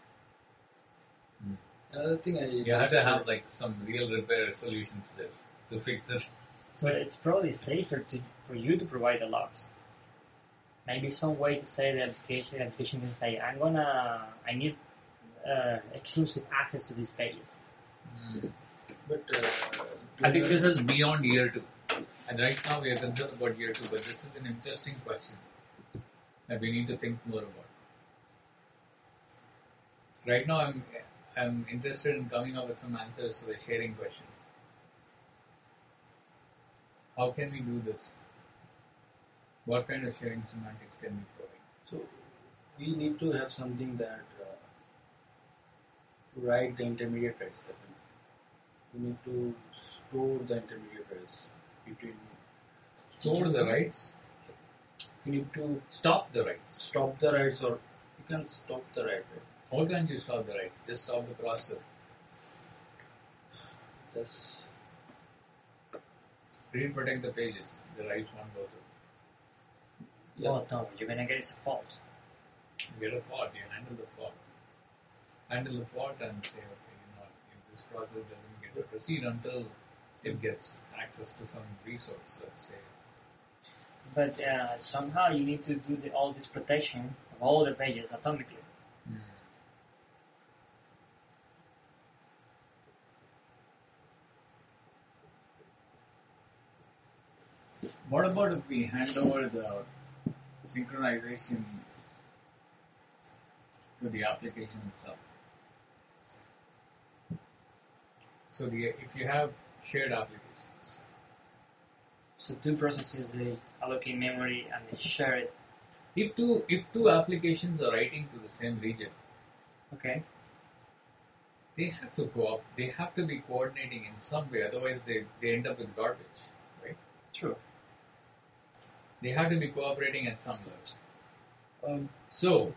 another thing I You have to have like some real repair solutions there to fix it. So it's probably safer to for you to provide the logs. Maybe some way to say the application, the application can say, I'm gonna, I need uh, exclusive access to these pages. But uh, I think this is beyond year two. And right now we are concerned about year two, but this is an interesting question that we need to think more about. Right now I'm I'm interested in coming up with some answers for the sharing question. How can we do this? What kind of sharing semantics can we provide? So we need to have something that uh, to write the intermediate writes. We need to store the intermediate writes between. Store the writes. We need to Stop the writes. stop the writes, or you can stop the write. Right? How can you stop the writes? Just stop the process. That's Read protect the pages. The writes won't go through. yeah. Oh no, you're gonna get a fault. You get a fault, you handle the fault. Handle the fault and say, okay, you know, if this process doesn't get to proceed until it gets access to some resource, let's say. But uh, somehow you need to do the, all this protection of all the pages atomically. What about if we hand over the synchronization to the application itself? So the if you have shared applications, So two processes, they allocate memory and they share it. if two if two applications are writing to the same region, Okay. they have to co op, they have to be coordinating in some way, otherwise they, they end up with garbage, right? True. They have to be cooperating at some level. Um, So,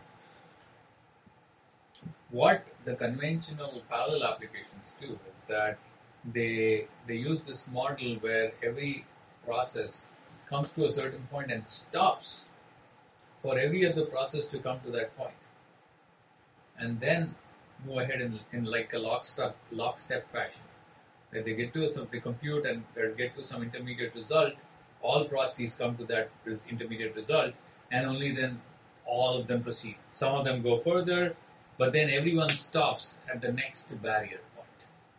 what the conventional parallel applications do is that they they use this model where every process comes to a certain point and stops for every other process to come to that point, and then move ahead in, in like a lockstep lockstep fashion. That they get to some they compute and they get to some intermediate result. All processes come to that res- intermediate result, and only then all of them proceed. Some of them go further, but then everyone stops at the next barrier point.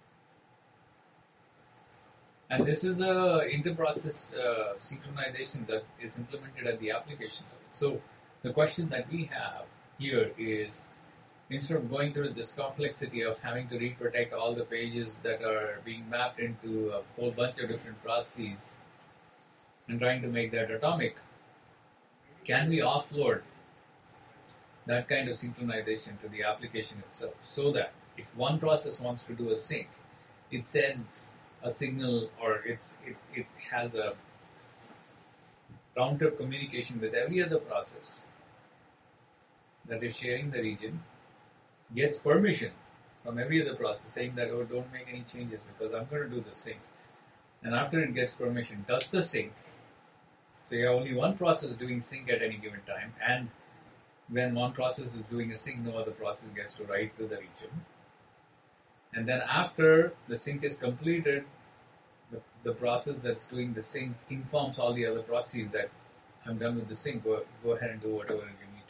And this is a inter-process uh, synchronization that is implemented at the application level. So the question that we have here is, instead of going through this complexity of having to read protect all the pages that are being mapped into a whole bunch of different processes and trying to make that atomic, can we offload that kind of synchronization to the application itself, so that if one process wants to do a sync, it sends a signal, or it's, it, it has a round-trip communication with every other process that is sharing the region, gets permission from every other process saying that, oh, don't make any changes because I'm going to do the sync. And after it gets permission, does the sync. So you have only one process doing sync at any given time, and when one process is doing a sync, no other process gets to write to the region. And then after the sync is completed, the, the process that's doing the sync informs all the other processes that I'm done with the sync, go, go ahead and do whatever you need to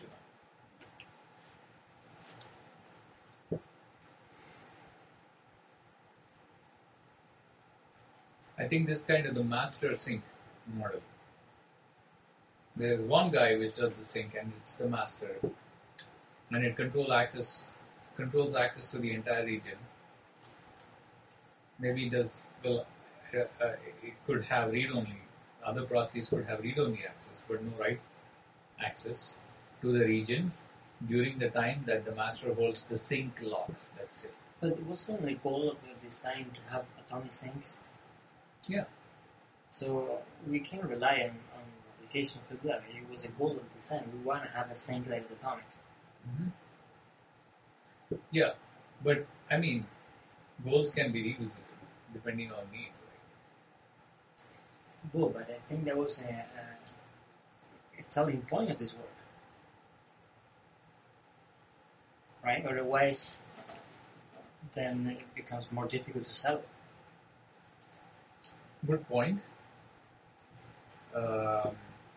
know. I think this is kind of the master sync model. There's one guy which does the sync, and it's the master, and it control access, controls access to the entire region. Maybe it does, well, uh, uh, it could have read-only, other processes could have read-only access, but no write access to the region during the time that the master holds the sync lock, let's say. But wasn't the goal of the design to have atomic syncs? Yeah. So we can rely on, on applications to do that. It was a goal of design. We want to have a sync that is atomic. Mm-hmm. Yeah, but I mean, goals can be revisable depending on need, right? Good, but I think that was a, a, a selling point of this work. Right? Otherwise, then it becomes more difficult to sell it. Good point. Um,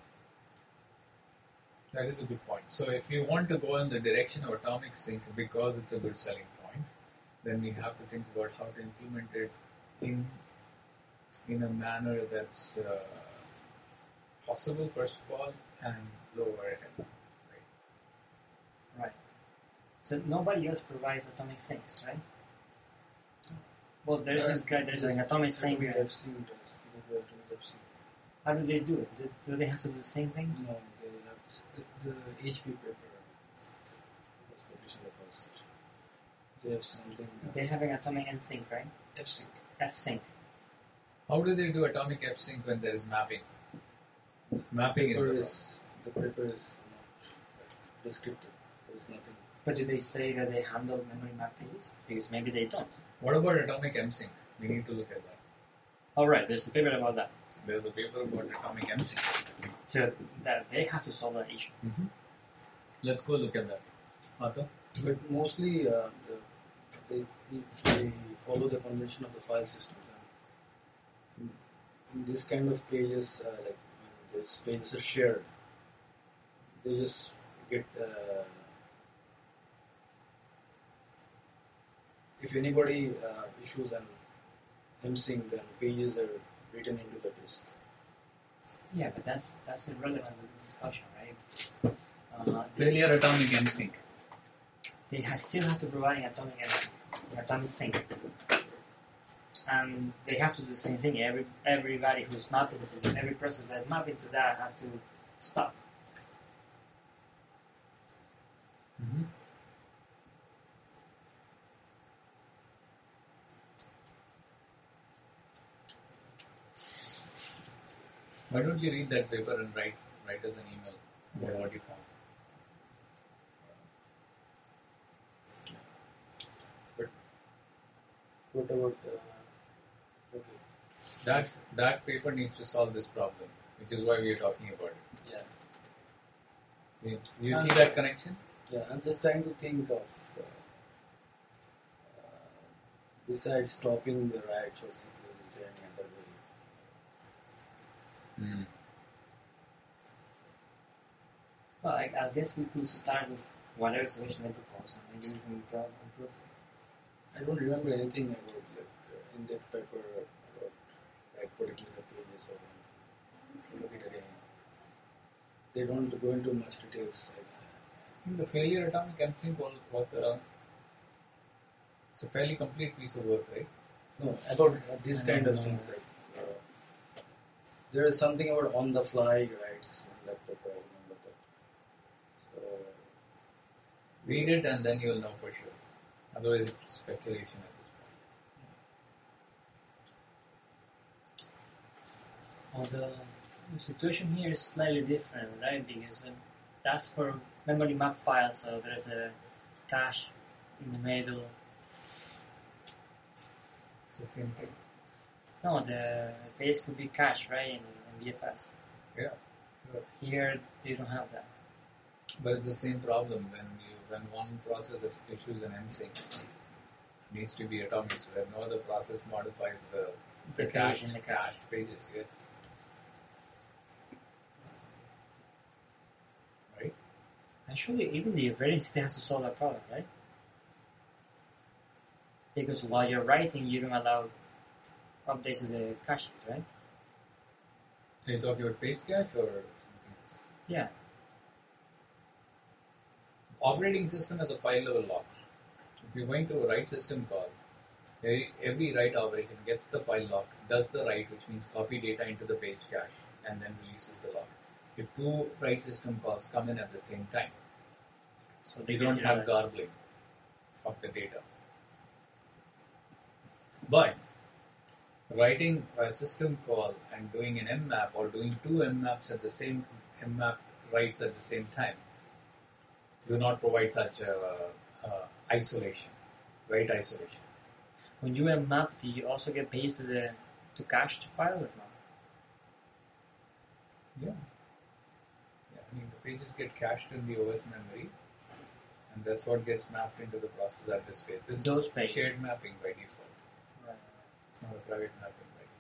that is a good point. So if you want to go in the direction of atomic sync because it's a good selling point, then we have to think about how to implement it in in a manner that's uh, possible, first of all, and low overhead. Right? Right. So nobody else provides atomic sinks, right? Well, there's this guy, there's an atomic sink. Atomic uh, F sync does. You know, atomic F sync. How do they do it? Do, do they have to do the same thing? No, they have this, the, the H P paper was published in the past. They have something. Uh, They have an atomic N sync, right? F sync. F sync. How do they do atomic F sync when there is mapping? Mapping is the Paper problem. is the paper is not descriptive. There is nothing. But do they say that they handle memory map pages? Because maybe they don't. What about atomic M sync? We need to look at that. All right, there's a paper about that. There's a paper about atomic M sync. So that they have to solve that issue. Mm-hmm. Let's go look at that. Arthur? But mostly uh, the, they, they follow the convention of the file systems. And in, in this kind of pages, uh, like when these pages are shared, they just get. Uh, if anybody uh, issues an M sync, then pages are written into the disk. Yeah, but that's that's irrelevant to this discussion, right? Uh, they, Failure atomic M sync. they have, still have to provide an atomic N sync, an atomic sync, and they have to do the same thing. Every everybody who's mapping to every process that's mapping to that has to stop. Mm-hmm. Why don't you read that paper and write write us an email about Yeah. what you found? What about? Uh, okay. That that paper needs to solve this problem, which is why we are talking about it. Yeah. You, you see that connection? Yeah. I'm just trying to think of. Uh, uh, besides stopping the writes or C P U, is there any other way? Mm. Well, I, I guess we could start with whatever solution they propose, and maybe we can improve. improve. I don't remember anything about like uh, in that paper about like particular pages or anything. Look at it again. They don't go into much details. In the failure atomic M sync was, was uh, it's a fairly complete piece of work, right? No, about uh, this I kind don't of know. things. Like uh, there is something about on the fly writes in that paper. I remember that. So Read it and then you will know for sure. Otherwise, it's speculation at this point. Well, the, the situation here is slightly different, right? Because um, that's for memory map files, so there's a cache in the middle. It's the same thing. No, the base could be cached, right, in, in B F S. Yeah. Sure. Here, they don't have that. But it's the same problem when you when one process is- issues an M sync. It needs to be atomic so that no other process modifies the, The the, page cached, in the cache. cached pages. Yes. Right? Actually, even the operating system has to solve that problem, right? Because while you're writing, you don't allow updates to the caches, right? Are you talking about page cache or something else? Yeah. Operating system has a file level lock. If you're going through a write system call, every, every write operation gets the file lock, does the write, which means copy data into the page cache, and then releases the lock. If two write system calls come in at the same time, So they you don't get have zero. garbling of the data. But writing a system call and doing an M map or doing two M maps at the same M map writes at the same time do not provide such uh, uh, isolation, write isolation. When you have map, do you also get pages to the to cached file or not? Yeah. Yeah, I mean the pages get cached in the O S memory, and that's what gets mapped into the process address space. This Those is pages. shared mapping by default. Right. It's not a private mapping by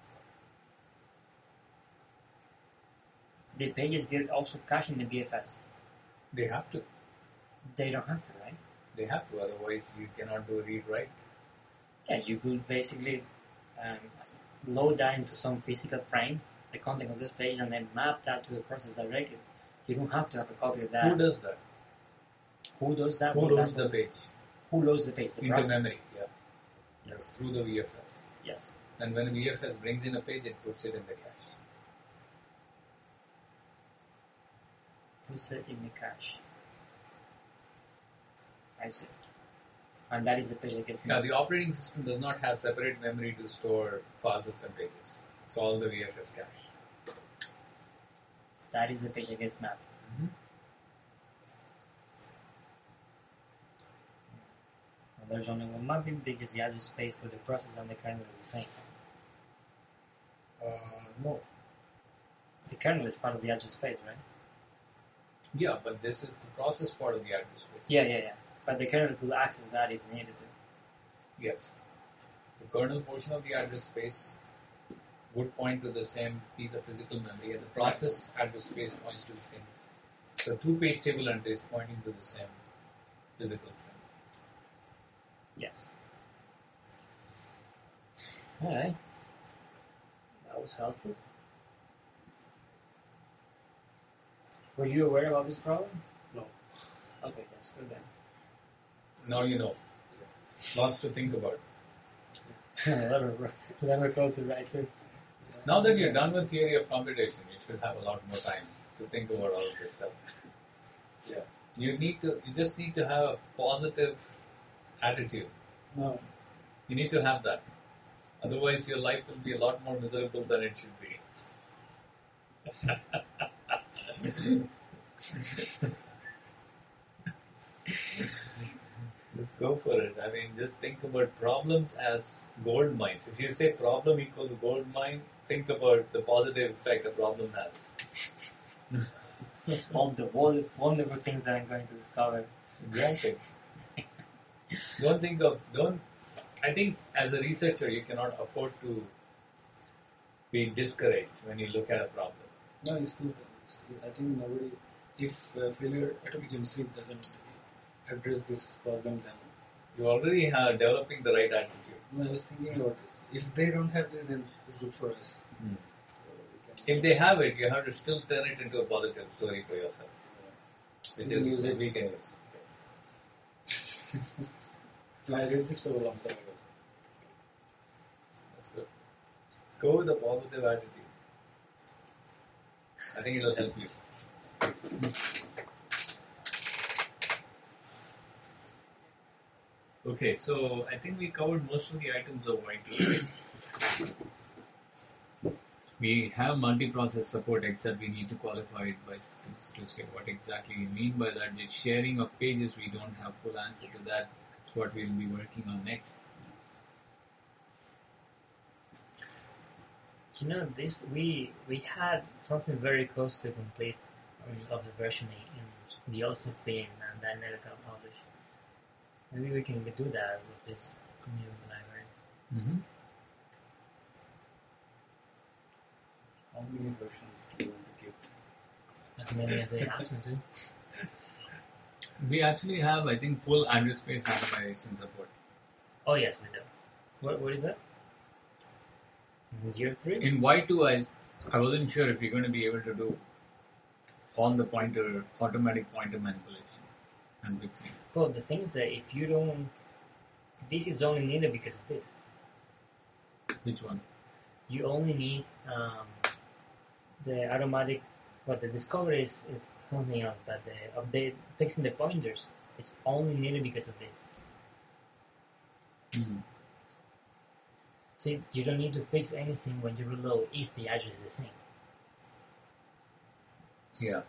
default. The pages get also cached in the B F S. They have to. They don't have to, right? They have to. Otherwise, you cannot do read write. Yeah, you could basically um, load that into some physical frame, the content of this page, and then map that to the process directly. You don't have to have a copy of that. Who does that? Who does that? Who Well, loads that's the what- page? Who loads the page? The Into process. memory, yeah. Yes. Through the V F S. Yes. And when V F S brings in a page, it puts it in the cache. Puts it in the cache. I see. And that is the page that gets. Yeah, the operating system does not have separate memory to store file system pages. It's all the V F S cache. That is the page that gets mapped. Mm-hmm. And there's only one mapping because the address space for the process and the kernel is the same. Uh, no. The kernel is part of the address space, right? Yeah, but this is the process part of the address space. Yeah, yeah, yeah. But the kernel could access that if it needed to. Yes. The kernel portion of the address space would point to the same piece of physical memory, and the process address space points to the same. So two page table entries pointing to the same physical frame. Yes. Alright. That was helpful. Were you aware about this problem? No. Okay, that's good then. Now you know. Lots to think about. Clever code to write to. Now that you're done with theory of computation, you should have a lot more time to think about all of this stuff. Yeah. You need to. You just need to have a positive attitude. No. You need to have that. Otherwise, your life will be a lot more miserable than it should be. Just go for it. I mean, just think about problems as gold mines. If you say problem equals gold mine, think about the positive effect a problem has. All the wol- wonderful things that I'm going to discover. Exactly. Don't think of, don't, I think as a researcher, you cannot afford to be discouraged when you look at a problem. No, it's good. It's, I think nobody, if uh, failure atomic chemistry doesn't address this problem, then You already are developing the right attitude. no, I was thinking about this. If they don't have this, then it's good for us. Hmm. So we can. If they have it, you have to still turn it into a positive story for yourself, which We can is use it. we can use. Yes. No, I read this for a long time ago. That's good. Go with a positive attitude. I think it'll help you. Okay, so I think we covered most of the items of Y two, right? We have multi-process support, except we need to qualify it by s- to state what exactly we mean by that. The sharing of pages, we don't have full answer to that. That's what we'll be working on next. You know, this we we had something very close to complete um, of the version in the Joseph theme, and that never got published. Maybe we can do that with this new library. Mm-hmm. How many versions do you want to keep? As many as they asked me to. We actually have, I think, full address space randomization support. Oh yes, we do. What what is that? In year three? In Y two, I, I wasn't sure if you're going to be able to do all the pointer, automatic pointer manipulation and mixing. Well, the thing is that if you don't, this is only needed because of this. Which one? You only need um, the automatic. But the discovery is, is something else. But the update, fixing the pointers, is only needed because of this. Mm. See, you don't need to fix anything when you reload if the address is the same. Yeah.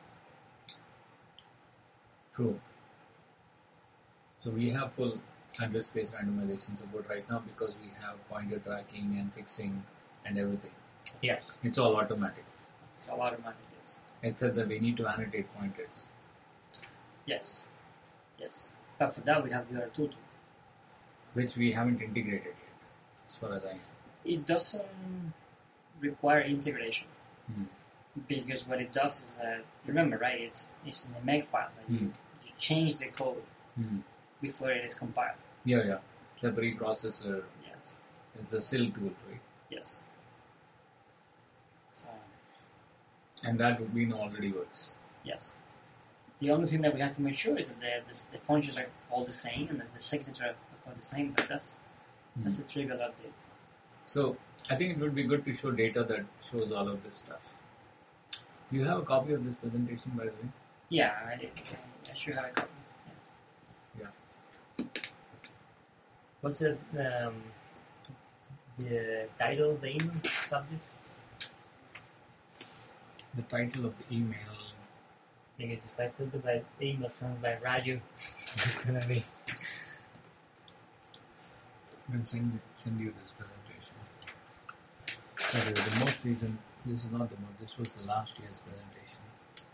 True. So we have full address space randomization support right now because we have pointer tracking and fixing and everything. Yes, It's all automatic. it's all automatic. Yes, Except that we need to annotate pointers, yes, yes. But for that, we have the other two. Too. which we haven't integrated yet, as far as I know. It doesn't require integration Hmm. because what it does is, uh, remember, right? It's it's in the make files. Like Hmm. you, you change the code Hmm. before it is compiled. Yeah, yeah. The preprocessor Yes. It's a sill tool, right? Yes. So, And that routine already works. yes. The only thing that we have to make sure is that the, the, the functions are all the same and that the signatures are all the same, but that's, Mm. that's a trivial update. So I think it would be good to show data that shows all of this stuff. You have a copy of this presentation, by the way? Yeah, I, I, I should have a copy. Yeah. Yeah. What's the, um, the title of the email subject? The title of the email. I think it's if I filter by email sent by Raju, it's gonna be. I can send, send you this presentation. By the way, the most recent, this is not the most, this was the last year's presentation.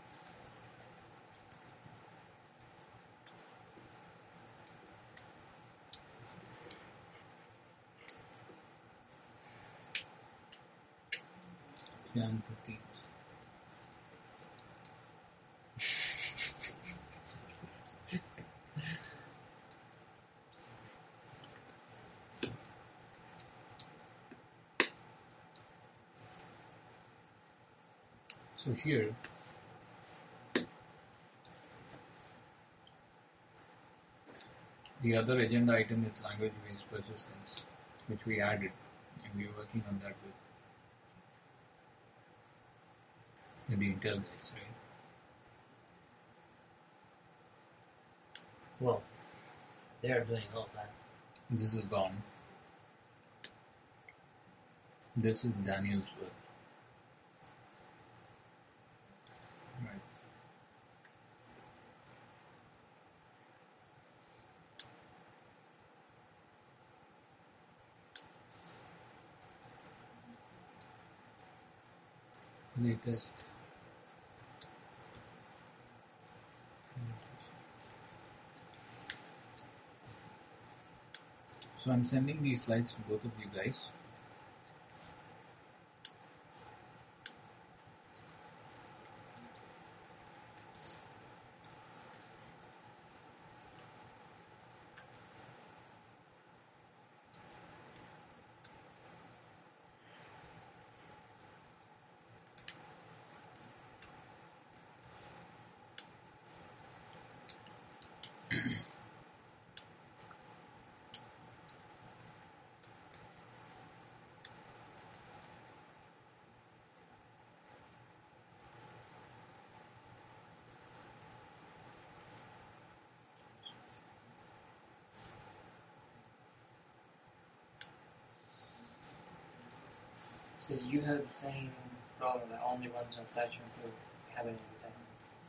Jan fifteenth. So here, the other agenda item is language-based persistence, which we added, and we are working on that with, with the Intel guys, right? Well, they're doing all that. This is gone. This is Daniel's work. Right. Latest. So I'm sending these slides to both of you guys. So you have the same problem that only one transaction could happen every time.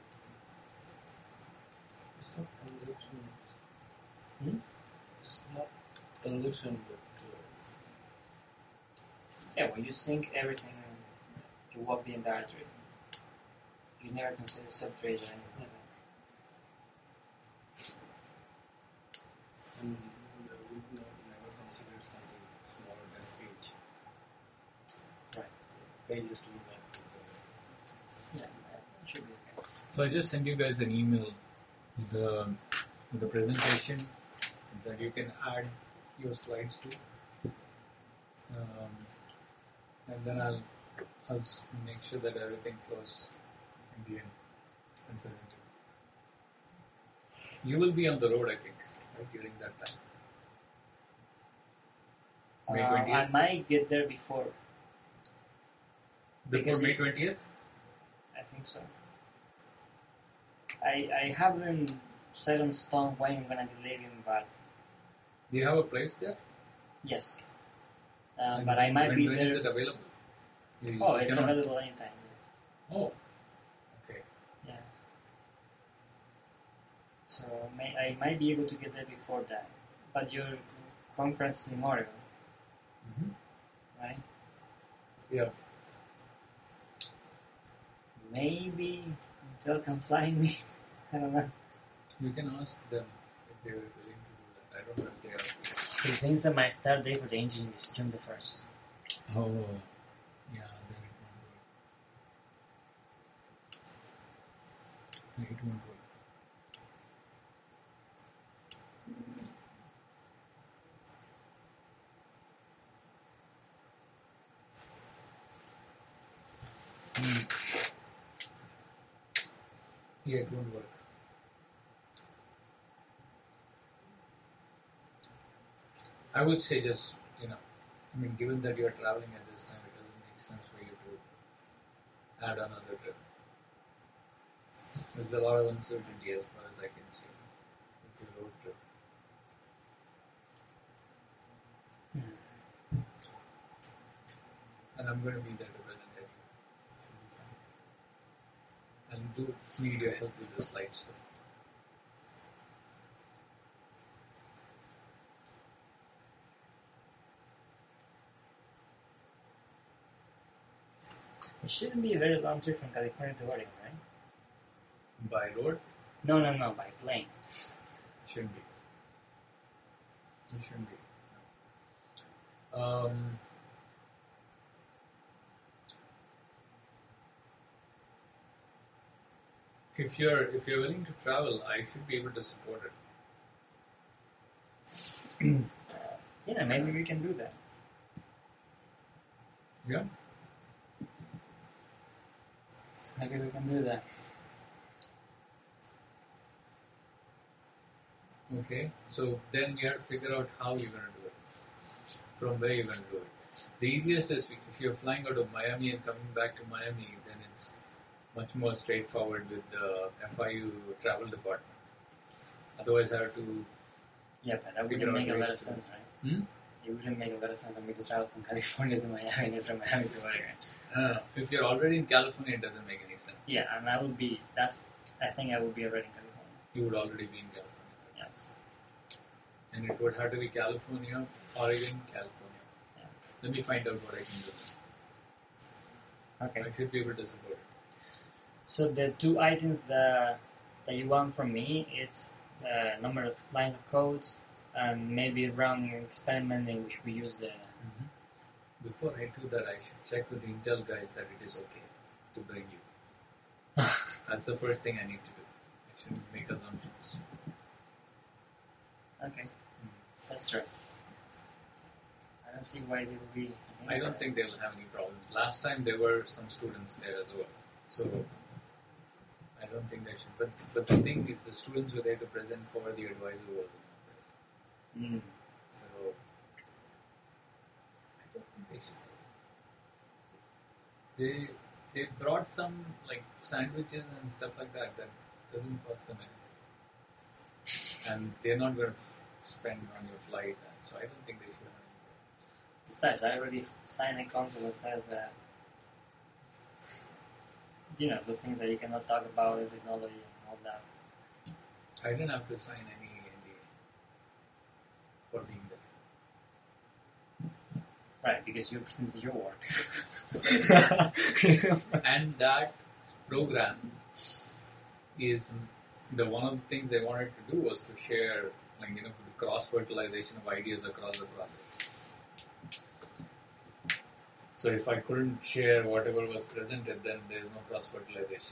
It's not convection. Hmm? It's not convection, but uh, Yeah, when you sync everything, you walk the entire tree. You never consider subtrays or anything like that. and uh, we would not never consider something smaller than a page. Right. Pages to be back to the Yeah, that should be okay. So I just sent you guys an email with the, with the presentation that you can add your slides to. Um, and then I'll, I'll s- make sure that everything flows in the end and presented. You will be on the road, I think, right, during that time. May Uh, twentieth? I might get there before. Before because May it- twentieth? I think so. I I haven't set in stone when I'm gonna be leaving, but Do you have a place there? yes. Uh, And but I might when, be when there. is it available? You- Oh, you it's cannot- available anytime. Oh, okay. Yeah. So may, I might be able to get there before that. But your conference is in Oregon, Mm-hmm. right? Yeah. Maybe Intel can fly me. I don't know. You can ask them if they were willing to do that. I don't know if they are. The things that my start date for the engine is June the first. Oh, yeah, then it won't work. No, it won't work. Hmm. Yeah, it won't work. I would say just, you know, I mean, given that you're traveling at this time, it doesn't make sense for you to add another trip. There's a lot of uncertainty as far as I can see with your road trip. Hmm. And I'm going to be there to present it. Should be fine. And do need your help with the slides though. It shouldn't be a very long trip from California to Oregon, right? By road? No, no, no, by plane. It shouldn't be. It shouldn't be. No. Um, if you're if you're willing to travel, I should be able to support it. Uh, yeah, maybe we can do that. Yeah. Maybe we can do that. Okay. So then you have to figure out how you're going to do it. From where you're going to do it. The easiest is if you're flying out of Miami and coming back to Miami, then it's much more straightforward with the F I U travel department. Otherwise, I have to. Yeah, but that Figure wouldn't out make a lot ways of to- sense, right? Hmm? It wouldn't make a lot of sense for me to travel from California to Miami and from Miami to Oregon. Uh, if you're already in California, it doesn't make any sense. Yeah, and I would be, that's, I think I would be already in California. You would already be in California. Yes. And it would have to be California, Oregon, California. Yeah. Let me find out what I can do. Okay. I should be able to support it. So the two items that, that you want from me, it's the number of lines of codes and maybe run an experiment in which we use the... Before I do that, I should check with the Intel guys that it is okay to bring you. That's the first thing I need to do. I shouldn't make assumptions. Okay, that's true. I don't see why they would be... I don't think they'll have any problems. Last time there were some students there as well. So I don't think they should. But, but the thing is, the students were there to present for the advisor was not there. Mm. So I don't think they should. They they brought some like sandwiches and stuff like that that doesn't cost them anything, and they're not going to spend on your flight, and so I don't think they should have any. Besides, I already signed a contract that says that, you know, those things that you cannot talk about is technology and all that. I didn't have to sign any N D A for being there. Right, because you presented your work. And that program is the one of the things they wanted to do was to share, like, you know, cross fertilization of ideas across the projects. So if I couldn't share whatever was presented, then there's no cross fertilization.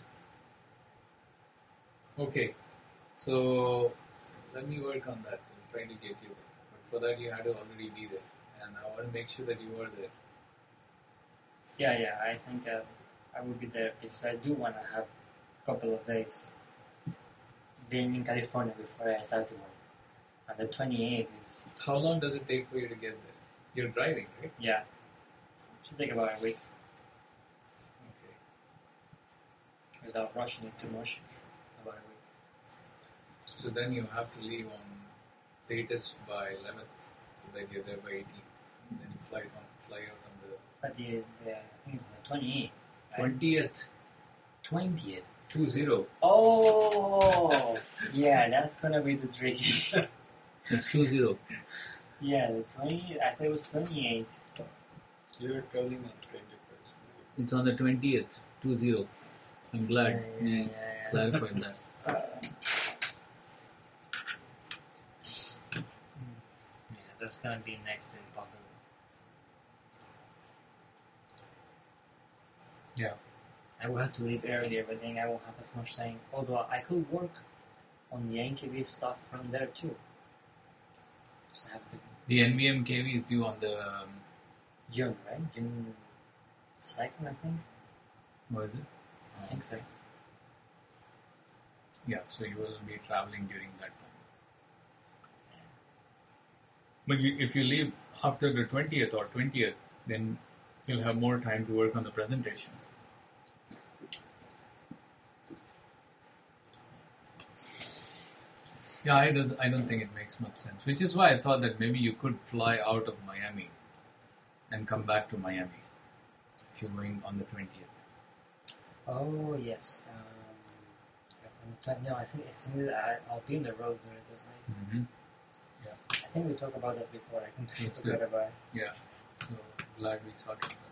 Okay, so, so let me work on that. I'm trying to get you there. But for that, you had to already be there, and I want to make sure that you were there. Yeah, yeah, I think uh, I will be there because I do want to have a couple of days being in California before I start to work. And the twenty-eighth is, How long does it take for you to get there? You're driving, right? yeah, should take about a week Okay. without rushing it too much. About a week. So then you have to leave on latest by eleventh, so that you're there by eighteenth. And then you fly on, fly out on the But the, the I think it's the twenty-eighth. Right? twentieth, twentieth. two zero. Oh, yeah, that's gonna be the tricky. It's two zero. Yeah, the twenty. I thought it was twenty-eight. You're traveling on the twenty-first. It's on the twentieth, two zero. I'm glad Yeah, yeah, you yeah, yeah. clarified that. Uh, yeah, that's gonna be next to impossible. Yeah. I will have to leave earlier, but then I won't have as much time. Although I could work on the N K V stuff from there too. Just have to The N V M K V is due on the um, June, right? June second, I think. Was it? I think so. Yeah, so you will be traveling during that time. But you, if you leave after the twentieth or twentieth, then you'll have more time to work on the presentation. Yeah, I, does, I don't think it makes much sense. Which is why I thought that maybe you could fly out of Miami and come back to Miami if you're going on the twentieth. Oh yes. Um, on the twen- no, I think as soon as I, I'll be on the road during those nights. Mm-hmm. I think we talked about that before. I completely That's forgot good. about it. Yeah, so glad we sorted that.